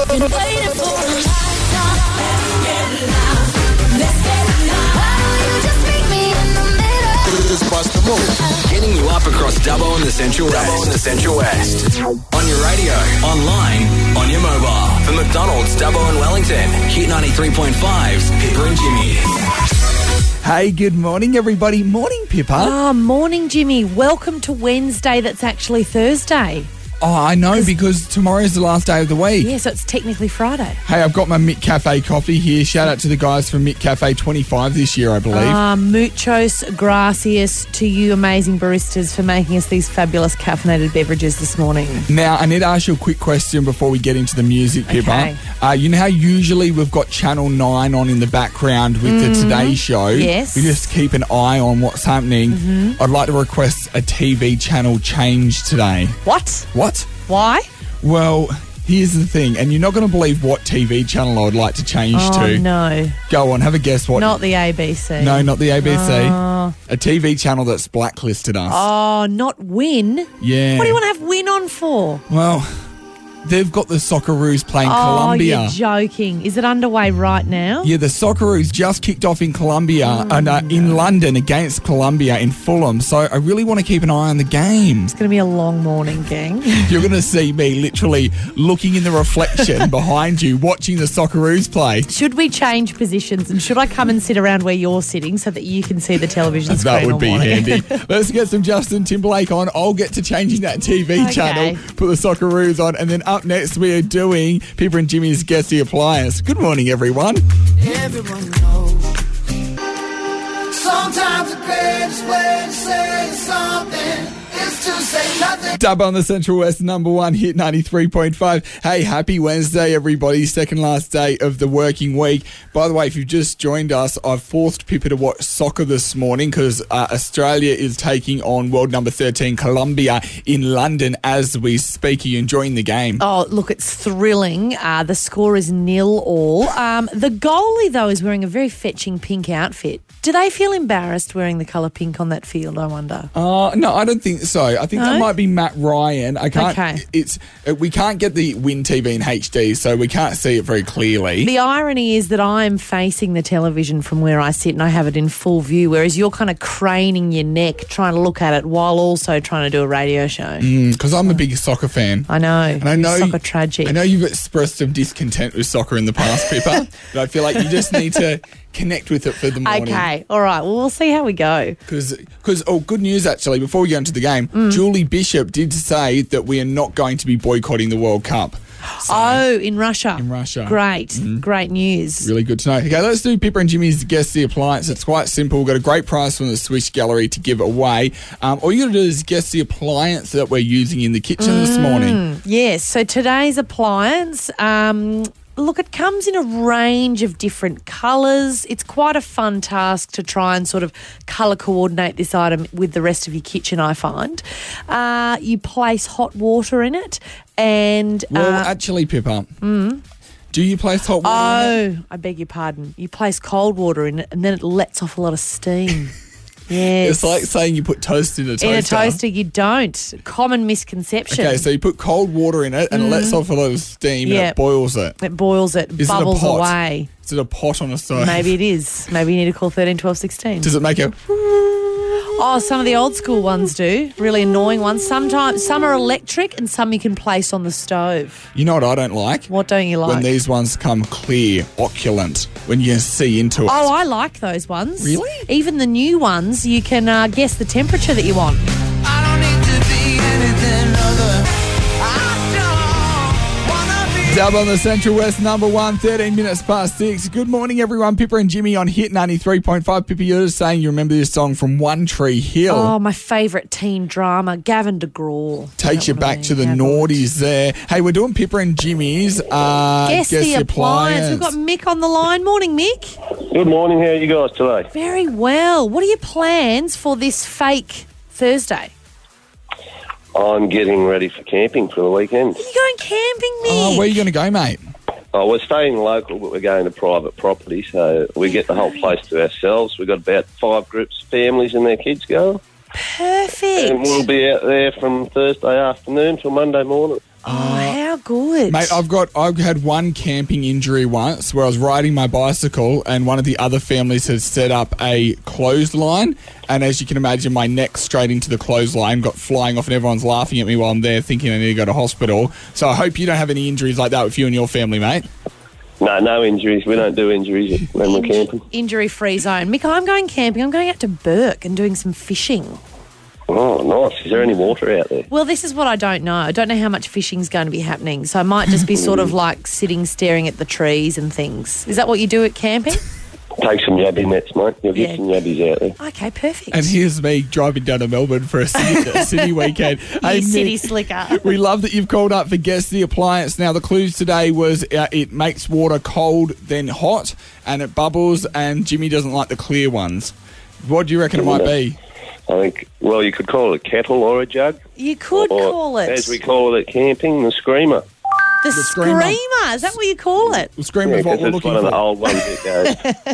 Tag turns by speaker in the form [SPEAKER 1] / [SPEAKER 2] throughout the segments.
[SPEAKER 1] Been waiting for a lifetime. Let's get loud. Let's get loud. Why don't you just meet me in the middle?
[SPEAKER 2] Just bust the move. Getting you up across Dubbo and the Central West. On your radio, online, on your mobile. For McDonald's, Dubbo and Wellington. Hit 93.5's Pippa and Jimmy.
[SPEAKER 3] Hey, good morning, everybody. Morning, Pippa.
[SPEAKER 4] Morning, Jimmy. Welcome to Wednesday. That's actually Thursday.
[SPEAKER 3] Oh, I know, because tomorrow's the last day of the week.
[SPEAKER 4] Yeah, so it's technically Friday.
[SPEAKER 3] Hey, I've got my Mick Cafe coffee here. Shout out to the guys from Mick Cafe 25 this year, I believe.
[SPEAKER 4] Muchos gracias to you amazing baristas for making us these fabulous caffeinated beverages this morning.
[SPEAKER 3] Now, I need to ask you a quick question before we get into the music, Pippa.
[SPEAKER 4] Okay.
[SPEAKER 3] You know how usually we've got Channel 9 on in the background with the Today Show?
[SPEAKER 4] Yes.
[SPEAKER 3] We just keep an eye on what's happening. I'd like to request a TV channel change today.
[SPEAKER 4] What?
[SPEAKER 3] What?
[SPEAKER 4] Why?
[SPEAKER 3] Well, here's the thing, and you're not going to believe what TV channel I would like to change to.
[SPEAKER 4] Oh, no.
[SPEAKER 3] Go on, have a guess what.
[SPEAKER 4] Not the ABC.
[SPEAKER 3] No, not the ABC.
[SPEAKER 4] Oh.
[SPEAKER 3] A TV channel that's blacklisted us.
[SPEAKER 4] Oh, not Win?
[SPEAKER 3] Yeah.
[SPEAKER 4] What do you want to have Win on for?
[SPEAKER 3] Well, they've got the Socceroos playing Colombia.
[SPEAKER 4] Oh, you're joking. Is it underway right now?
[SPEAKER 3] Yeah, the Socceroos just kicked off in Colombia and in London against Colombia in Fulham. So I really want to keep an eye on the game.
[SPEAKER 4] It's going to be a long morning, gang.
[SPEAKER 3] You're going to see me literally looking in the reflection behind you, watching the Socceroos play.
[SPEAKER 4] Should we change positions and should I come and sit around where you're sitting so that you can see the television screen
[SPEAKER 3] That would
[SPEAKER 4] all
[SPEAKER 3] be
[SPEAKER 4] morning?
[SPEAKER 3] handy. Let's get some Justin Timberlake on. I'll get to changing that TV channel, put the Socceroos on, and then up next we are doing Pippa and Jimmy's Guess the Appliance. Good morning, everyone.
[SPEAKER 5] Everyone knows. Sometimes the greatest way to say something is to say nothing.
[SPEAKER 3] Dub on the Central West, number one hit 93.5. Hey, happy Wednesday, everybody. Second last day of the working week. By the way, if you've just joined us, I've forced Pippa to watch soccer this morning because Australia is taking on world number 13 Colombia in London as we speak. Are you enjoying the game?
[SPEAKER 4] Oh, look, it's thrilling. The score is 0-0. The goalie, though, is wearing a very fetching pink outfit. Do they feel embarrassed wearing the colour pink on that field, I wonder?
[SPEAKER 3] No, I don't think so. I think that might be Matt Ryan. I can't.
[SPEAKER 4] Okay.
[SPEAKER 3] We can't get the Win TV in HD, so we can't see it very clearly.
[SPEAKER 4] The irony is that I'm facing the television from where I sit and I have it in full view, whereas you're kind of craning your neck trying to look at it while also trying to do a radio show.
[SPEAKER 3] Because I'm a big soccer fan.
[SPEAKER 4] I know.
[SPEAKER 3] And I know
[SPEAKER 4] soccer tragic.
[SPEAKER 3] I know you've expressed some discontent with soccer in the past, Pippa, but I feel like you just need to connect with it for the morning.
[SPEAKER 4] Okay, all right. Well, we'll see how we go.
[SPEAKER 3] Because good news, actually, before we go into the game, Julie Bishop did say that we are not going to be boycotting the World Cup. So,
[SPEAKER 4] in Russia.
[SPEAKER 3] In Russia.
[SPEAKER 4] Great. Great news.
[SPEAKER 3] Really good to know. Okay, let's do Pippa and Jimmy's Guess the Appliance. It's quite simple. We've got a great prize from the Swish Gallery to give away. All you got to do is guess the appliance that we're using in the kitchen this morning.
[SPEAKER 4] Yes, so today's appliance... look, it comes in a range of different colours. It's quite a fun task to try and sort of colour coordinate this item with the rest of your kitchen, I find. You place hot water in it and...
[SPEAKER 3] Well, actually, Pippa, do you place hot water in it?
[SPEAKER 4] Oh, I beg your pardon. You place cold water in it and then it lets off a lot of steam. Yes.
[SPEAKER 3] It's like saying you put toast in a toaster.
[SPEAKER 4] In a toaster, you don't. Common misconception.
[SPEAKER 3] Okay, so you put cold water in it and it lets off a lot of steam and it boils it.
[SPEAKER 4] It boils it,
[SPEAKER 3] Is
[SPEAKER 4] bubbles
[SPEAKER 3] it a pot?
[SPEAKER 4] away.
[SPEAKER 3] Is it a pot on a stove?
[SPEAKER 4] Maybe it is. Maybe you need to call 13 12 16.
[SPEAKER 3] Does it make a...
[SPEAKER 4] Oh, some of the old school ones do. Really annoying ones. Sometimes some are electric and some you can place on the stove.
[SPEAKER 3] You know what I don't like?
[SPEAKER 4] What don't you like?
[SPEAKER 3] When these ones come clear, opulent, when you can see into it.
[SPEAKER 4] Oh, I like those ones.
[SPEAKER 3] Really?
[SPEAKER 4] Even the new ones, you can guess the temperature that you want.
[SPEAKER 5] I don't need to be anything other. I don't wanna be.
[SPEAKER 3] Dub on the Central West, number one, 13 minutes past 6. Good morning, everyone. Pippa and Jimmy on Hit 93.5. Pippa, you're just saying you remember this song from One Tree Hill.
[SPEAKER 4] Oh, my favourite teen drama, Gavin DeGraw.
[SPEAKER 3] Takes you back to the noughties there. Hey, we're doing Pippa and Jimmy's
[SPEAKER 4] Guess the appliance. We've got Mick on the line. Morning, Mick.
[SPEAKER 6] Good morning. How are you guys today?
[SPEAKER 4] Very well. What are your plans for this fake Thursday?
[SPEAKER 6] I'm getting ready for camping for the weekend.
[SPEAKER 4] Are you going camping, Mick?
[SPEAKER 3] Oh, where are you going to go, mate?
[SPEAKER 6] Oh, we're staying local, but we're going to private property, so we get the whole place to ourselves. We've got about 5 groups of families and their kids going.
[SPEAKER 4] Perfect.
[SPEAKER 6] And we'll be out there from Thursday afternoon till Monday morning.
[SPEAKER 4] Oh, how How good.
[SPEAKER 3] Mate, I've had one camping injury once where I was riding my bicycle and one of the other families had set up a clothesline, and as you can imagine, my neck straight into the clothesline got flying off and everyone's laughing at me while I'm there thinking I need to go to hospital. So I hope you don't have any injuries like that with you and your family, mate.
[SPEAKER 6] No injuries. We don't do injuries when we're camping.
[SPEAKER 4] Injury-free zone. Mick, I'm going camping. I'm going out to Burke and doing some fishing.
[SPEAKER 6] Oh, nice. Is there any water out there?
[SPEAKER 4] Well, this is what I don't know. I don't know how much fishing's going to be happening, so I might just be sort of like sitting staring at the trees and things. Is that what you do at camping?
[SPEAKER 6] Take some yabby nets, mate. You'll get some yabbies out there.
[SPEAKER 4] Okay, perfect.
[SPEAKER 3] And here's me driving down to Melbourne for a city weekend.
[SPEAKER 4] You city slicker.
[SPEAKER 3] We love that you've called up for Guess the Appliance. Now, the clues today was it makes water cold, then hot, and it bubbles, and Jimmy doesn't like the clear ones. What do you reckon it might be?
[SPEAKER 6] I think, well, you could call it a kettle or a jug.
[SPEAKER 4] You could call it.
[SPEAKER 6] As we call it at camping, the screamer.
[SPEAKER 4] The screamer. Is that what you call it?
[SPEAKER 3] The screamer is what we're looking for.
[SPEAKER 6] It's one of the old ones that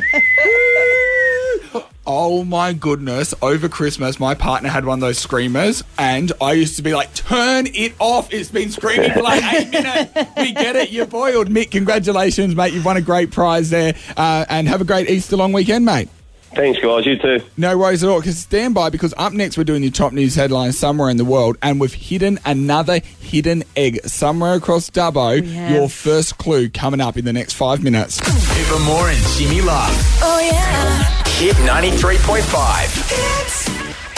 [SPEAKER 6] goes.
[SPEAKER 3] Oh my goodness, over Christmas my partner had one of those screamers and I used to be like, turn it off, it's been screaming for like 8 minutes. We get it, you're boiled. Mick, congratulations mate, you've won a great prize there, and have a great Easter long weekend mate.
[SPEAKER 6] Thanks guys, you too.
[SPEAKER 3] No worries at all, because stand by, because up next we're doing your top news headlines somewhere in the world, and we've hidden another hidden egg somewhere across Dubbo. Your first clue coming up in the next 5 minutes.
[SPEAKER 2] Even more and Jimmy Love.
[SPEAKER 1] Oh yeah.
[SPEAKER 2] Hit 93.5.
[SPEAKER 1] It's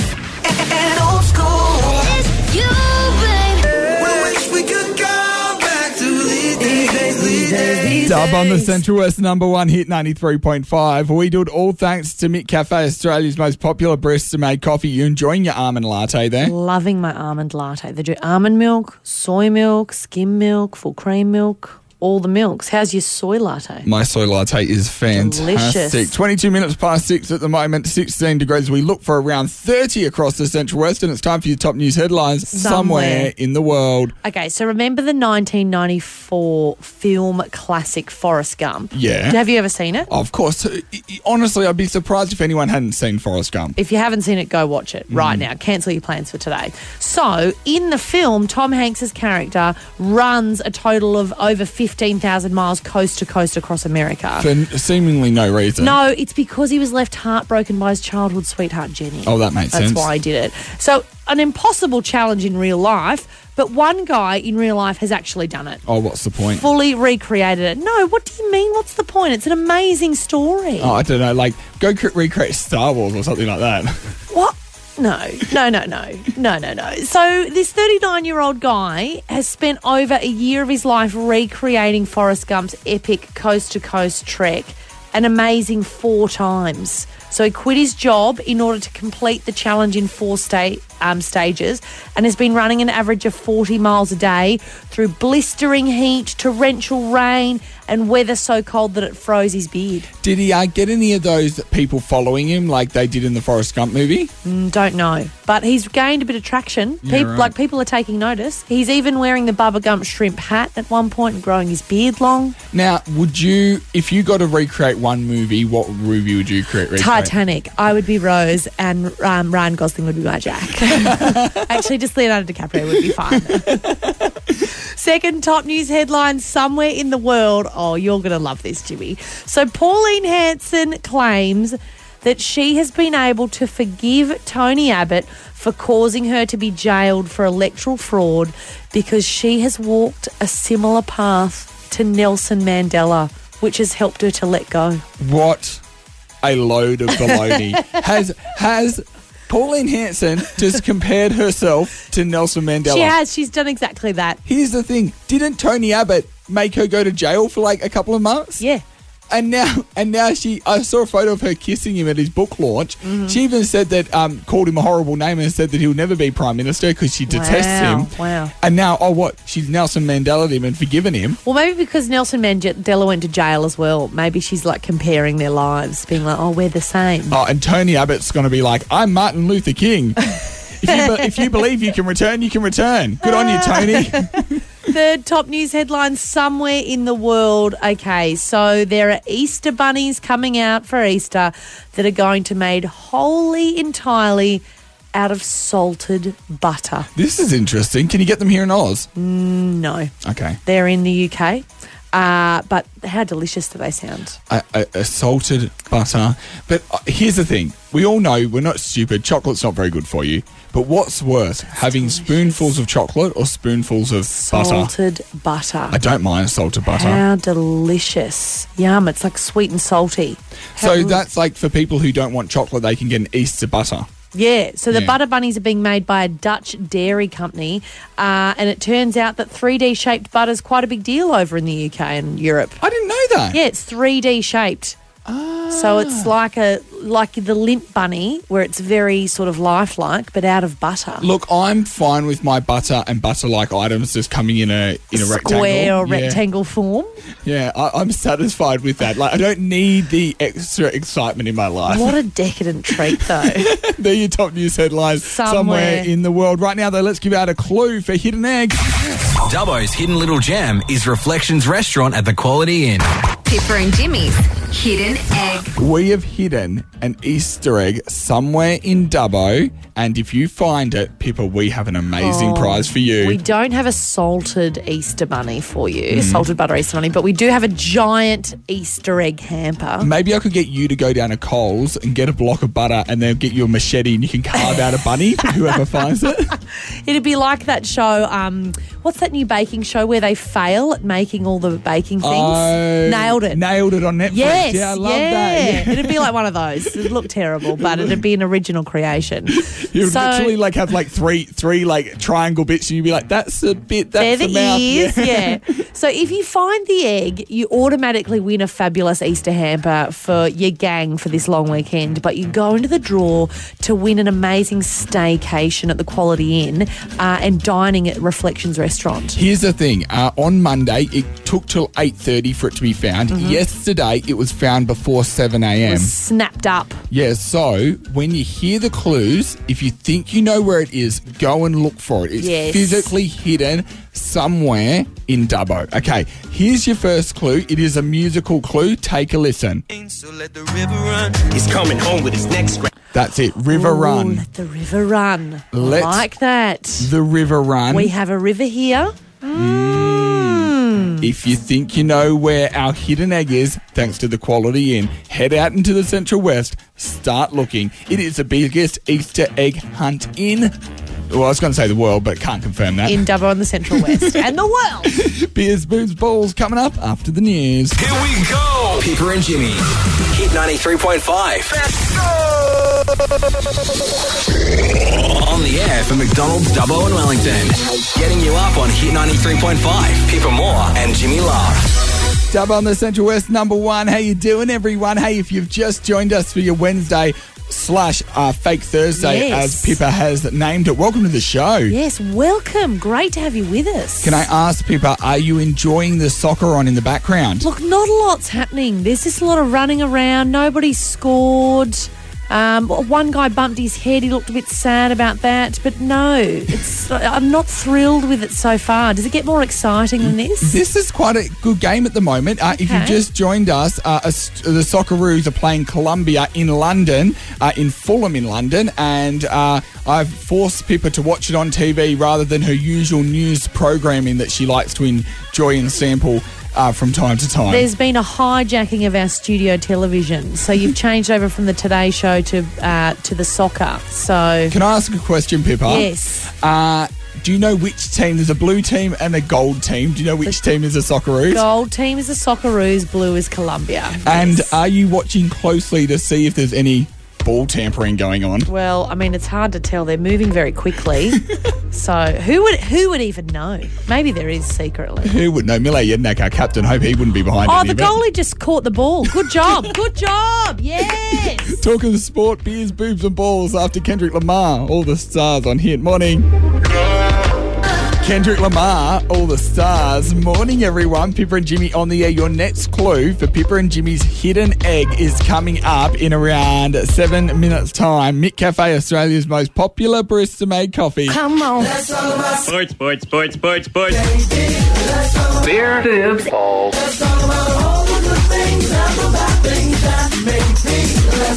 [SPEAKER 1] an old school. It's you, baby.
[SPEAKER 5] We wish we could go back to these days.
[SPEAKER 3] Dub on the Central West #1 hit 93.5. We do it all thanks to Mick Cafe, Australia's most popular barista-made coffee. You enjoying your almond latte there?
[SPEAKER 4] Loving my almond latte. They do almond milk, soy milk, skim milk, full cream milk, all the milks. How's your soy latte?
[SPEAKER 3] My soy latte is fantastic.
[SPEAKER 4] Delicious.
[SPEAKER 3] 22 minutes past 6 at the moment, 16 degrees. We look for around 30 across the Central West, and it's time for your top news headlines somewhere in the world.
[SPEAKER 4] Okay, so remember the 1994 film classic Forrest Gump?
[SPEAKER 3] Yeah.
[SPEAKER 4] Have you ever seen it?
[SPEAKER 3] Of course. Honestly, I'd be surprised if anyone hadn't seen Forrest Gump.
[SPEAKER 4] If you haven't seen it, go watch it right now. Cancel your plans for today. So, in the film, Tom Hanks's character runs a total of over 15,000 miles coast to coast across America.
[SPEAKER 3] For seemingly no reason.
[SPEAKER 4] No, it's because he was left heartbroken by his childhood sweetheart, Jenny.
[SPEAKER 3] Oh, that makes sense.
[SPEAKER 4] That's why he did it. So, an impossible challenge in real life, but one guy in real life has actually done it.
[SPEAKER 3] Oh, what's the point?
[SPEAKER 4] Fully recreated it. No, what do you mean? What's the point? It's an amazing story.
[SPEAKER 3] Oh, I don't know. Like, go recreate Star Wars or something like that.
[SPEAKER 4] What? No. So this 39-year-old guy has spent over a year of his life recreating Forrest Gump's epic coast-to-coast trek, an amazing 4 times. So he quit his job in order to complete the challenge in 4 stages, and has been running an average of 40 miles a day through blistering heat, torrential rain, and weather so cold that it froze his beard.
[SPEAKER 3] Did he get any of those people following him like they did in the Forrest Gump movie?
[SPEAKER 4] Don't know. But he's gained a bit of traction.
[SPEAKER 3] Yeah, right.
[SPEAKER 4] Like, people are taking notice. He's even wearing the Bubba Gump shrimp hat at one point and growing his beard long.
[SPEAKER 3] Now, would you, if you got to recreate one movie, what movie would you recreate?
[SPEAKER 4] Titanic. I would be Rose and Ryan Gosling would be my Jack. Actually, just Leonardo DiCaprio would be fine. Second top news headline somewhere in the world. Oh, you're going to love this, Jimmy. So Pauline Hanson claims that she has been able to forgive Tony Abbott for causing her to be jailed for electoral fraud because she has walked a similar path to Nelson Mandela, which has helped her to let go.
[SPEAKER 3] What a load of baloney. Has Pauline Hanson just compared herself to Nelson Mandela?
[SPEAKER 4] She has. She's done exactly that.
[SPEAKER 3] Here's the thing. Didn't Tony Abbott make her go to jail for like a couple of months?
[SPEAKER 4] Yeah.
[SPEAKER 3] And now I saw a photo of her kissing him at his book launch.
[SPEAKER 4] Mm-hmm.
[SPEAKER 3] She even said that, called him a horrible name and said that he'll never be Prime Minister because she detests him.
[SPEAKER 4] Wow.
[SPEAKER 3] And now, she's Nelson Mandela him and forgiven him.
[SPEAKER 4] Well, maybe because Nelson Mandela went to jail as well. Maybe she's like comparing their lives, being like, oh, we're the same.
[SPEAKER 3] Oh, and Tony Abbott's going to be like, I'm Martin Luther King. If you believe you can return, you can return. Good on you, Tony.
[SPEAKER 4] Third top news headline somewhere in the world. Okay, so there are Easter bunnies coming out for Easter that are going to be made wholly, entirely out of salted butter.
[SPEAKER 3] This is interesting. Can you get them here in Oz?
[SPEAKER 4] No,
[SPEAKER 3] Okay.
[SPEAKER 4] they're in the UK. But how delicious do they sound?
[SPEAKER 3] A salted butter. But here's the thing. We all know we're not stupid. Chocolate's not very good for you. But what's worse, having spoonfuls of chocolate or spoonfuls of butter?
[SPEAKER 4] Salted butter.
[SPEAKER 3] I don't mind salted butter.
[SPEAKER 4] How delicious. Yum, it's like sweet and salty.
[SPEAKER 3] So that's like for people who don't want chocolate, they can get an Easter butter.
[SPEAKER 4] Yeah, so the
[SPEAKER 3] Yeah.
[SPEAKER 4] butter bunnies are being made by a Dutch dairy company, and it turns out that 3D shaped butter is quite a big deal over in the UK and Europe.
[SPEAKER 3] I didn't know that.
[SPEAKER 4] Yeah, it's 3D shaped. So it's like the Lindt bunny, where it's very sort of lifelike, but out of butter.
[SPEAKER 3] Look, I'm fine with my butter and butter-like items just coming in a rectangle.
[SPEAKER 4] Square or
[SPEAKER 3] Yeah.
[SPEAKER 4] rectangle form.
[SPEAKER 3] Yeah, I'm satisfied with that. Like, I don't need the extra excitement in my life.
[SPEAKER 4] What a decadent treat, though.
[SPEAKER 3] They're your top news headlines somewhere in the world. Right now, though, let's give out a clue for Hidden Egg.
[SPEAKER 2] Dubbo's hidden little gem is Reflections Restaurant at the Quality Inn.
[SPEAKER 7] Pippa and Jimmy's Hidden Egg.
[SPEAKER 3] We have hidden an Easter egg somewhere in Dubbo, and if you find it, Pippa, we have an amazing prize for you.
[SPEAKER 4] We don't have a salted Easter bunny for you,
[SPEAKER 3] Mm-hmm.
[SPEAKER 4] salted butter Easter bunny, but we do have a giant Easter egg hamper.
[SPEAKER 3] Maybe I could get you to go down to Coles and get a block of butter and then get you a machete and you can carve out a bunny for whoever finds it.
[SPEAKER 4] It'd be like that show, what's that new baking show where they fail at making all the baking things? Nailed it.
[SPEAKER 3] Nailed it on Netflix.
[SPEAKER 4] Yes,
[SPEAKER 3] Yeah, I love that. Yeah.
[SPEAKER 4] It'd be like one of those. It'd look terrible, but it'd be an original creation.
[SPEAKER 3] You would literally like have like three like triangle bits and you'd be like, that's a bit,
[SPEAKER 4] they're
[SPEAKER 3] that's
[SPEAKER 4] the
[SPEAKER 3] the mouth.
[SPEAKER 4] ears, yeah. So if you find the egg, you automatically win a fabulous Easter hamper for your gang for this long weekend. But you go into the draw to win an amazing staycation at the Quality Inn and dining at Reflections Restaurant.
[SPEAKER 3] Here's the thing. On Monday, it took till 8:30 for it to be found. Yesterday, it was found before 7 a.m.
[SPEAKER 4] Snapped up.
[SPEAKER 3] Yeah, so when you hear the clues, if you think you know where it is, go and look for it. It's
[SPEAKER 4] Yes.
[SPEAKER 3] physically hidden somewhere in Dubbo. Okay, here's your first clue. It is a musical clue. Take a listen.
[SPEAKER 8] So let the river run. He's coming home with his next scratch.
[SPEAKER 3] That's it. River
[SPEAKER 4] Ooh,
[SPEAKER 3] Run.
[SPEAKER 4] let the river run.
[SPEAKER 3] Let
[SPEAKER 4] like that.
[SPEAKER 3] The River Run.
[SPEAKER 4] We have a river here.
[SPEAKER 3] If you think you know where our hidden egg is, thanks to the Quality Inn, head out into the Central West, start looking. It is the biggest Easter egg hunt in, well, I was going to say the world, but can't confirm that.
[SPEAKER 4] In Dubbo and the Central West. And the world.
[SPEAKER 3] Beers, Boobs, Balls coming up after the news.
[SPEAKER 2] Here we go. Pippa and Jimmy. Hit 93.5. Let's go. On the air for McDonald's, Dubbo and Wellington. Getting you up on Hit 93.5. Pippa Moore and Jimmy Love.
[SPEAKER 3] Dub on the Central West, number one. How you doing, everyone? Hey, if you've just joined us for your Wednesday / Fake Thursday,
[SPEAKER 4] Yes.
[SPEAKER 3] as Pippa has named it, welcome to the show.
[SPEAKER 4] Yes, welcome. Great to have you with us.
[SPEAKER 3] Can I ask, Pippa, are you enjoying the soccer on in the background?
[SPEAKER 4] Look, not a lot's happening. There's just a lot of running around. Nobody scored. One guy bumped his head. He looked a bit sad about that. But no, I'm not thrilled with it so far. Does it get more exciting than this?
[SPEAKER 3] This is quite a good game at the moment. If you've
[SPEAKER 4] Okay.
[SPEAKER 3] just joined us, the Socceroos are playing Colombia in London, in Fulham in London, and I've forced Pippa to watch it on TV rather than her usual news programming that she likes to enjoy and sample from time to time.
[SPEAKER 4] There's been a hijacking of our studio television. So you've changed over from the Today Show to the soccer. So,
[SPEAKER 3] Can I ask a question, Pippa?
[SPEAKER 4] yes.
[SPEAKER 3] Do you know which team? There's a blue team and a gold team. Do you know which team is the Socceroos?
[SPEAKER 4] Gold team is the Socceroos, blue is Colombia.
[SPEAKER 3] And
[SPEAKER 4] Yes.
[SPEAKER 3] are you watching closely to see if there's any ball tampering going on?
[SPEAKER 4] Well, I mean, it's hard to tell. They're moving very quickly. So who would even know? Maybe there is secretly.
[SPEAKER 3] Who would know? Mile Jednak, our captain, hope he wouldn't be behind
[SPEAKER 4] Oh,
[SPEAKER 3] any
[SPEAKER 4] the
[SPEAKER 3] of it.
[SPEAKER 4] goalie just caught the ball. Good job. Good job. Yes.
[SPEAKER 3] Talking of sport, beers, boobs and balls after Kendrick Lamar, All the Stars on Hit. Morning. Kendrick Lamar, All the Stars. Morning, everyone. Pippa and Jimmy on the air. Your next clue for Pippa and Jimmy's hidden egg is coming up in around 7 minutes' time. Mick Cafe, Australia's most popular barista-made coffee.
[SPEAKER 4] Come on.
[SPEAKER 8] Sports, sports, sports, sports, sports.
[SPEAKER 6] Beer, boobs, balls.
[SPEAKER 5] Let's talk about all the good things and the bad things that make me. Let's talk about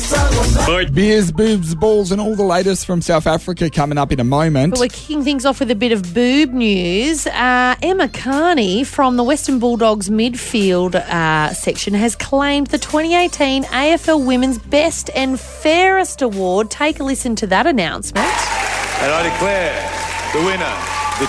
[SPEAKER 3] Beers, boobs, balls, and all the latest from South Africa coming up in a moment.
[SPEAKER 4] But we're kicking things off with a bit of boob news. Emma Carney from the Western Bulldogs midfield section has claimed the 2018 AFL Women's Best and Fairest Award. Take a listen to that announcement.
[SPEAKER 9] And I declare the winner, the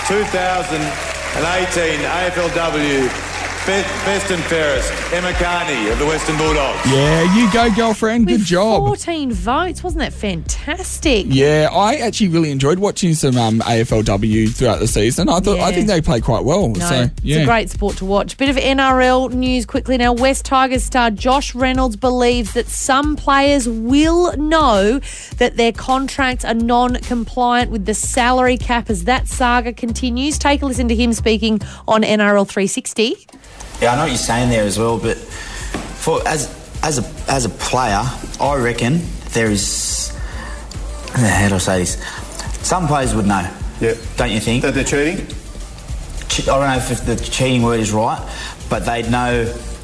[SPEAKER 9] 2018 AFLW Best and Fairest, Emma Carney of the Western Bulldogs.
[SPEAKER 3] Yeah, you go, girlfriend. Good
[SPEAKER 4] With
[SPEAKER 3] job.
[SPEAKER 4] 14 votes. Wasn't that fantastic?
[SPEAKER 3] Yeah, I actually really enjoyed watching some AFLW throughout the season. I think they play quite well.
[SPEAKER 4] No,
[SPEAKER 3] So yeah,
[SPEAKER 4] it's a great sport to watch. Bit of NRL news quickly now. West Tigers star Josh Reynolds believes that some players will know that their contracts are non-compliant with the salary cap as that saga continues. Take a listen to him speaking on NRL 360.
[SPEAKER 10] Yeah, I know what you're saying there as well, but as a player, I reckon there is. How do I say this? Some players would know.
[SPEAKER 9] Yeah.
[SPEAKER 10] Don't you think?
[SPEAKER 9] That they're cheating?
[SPEAKER 10] I don't know if the cheating word is right, but they'd know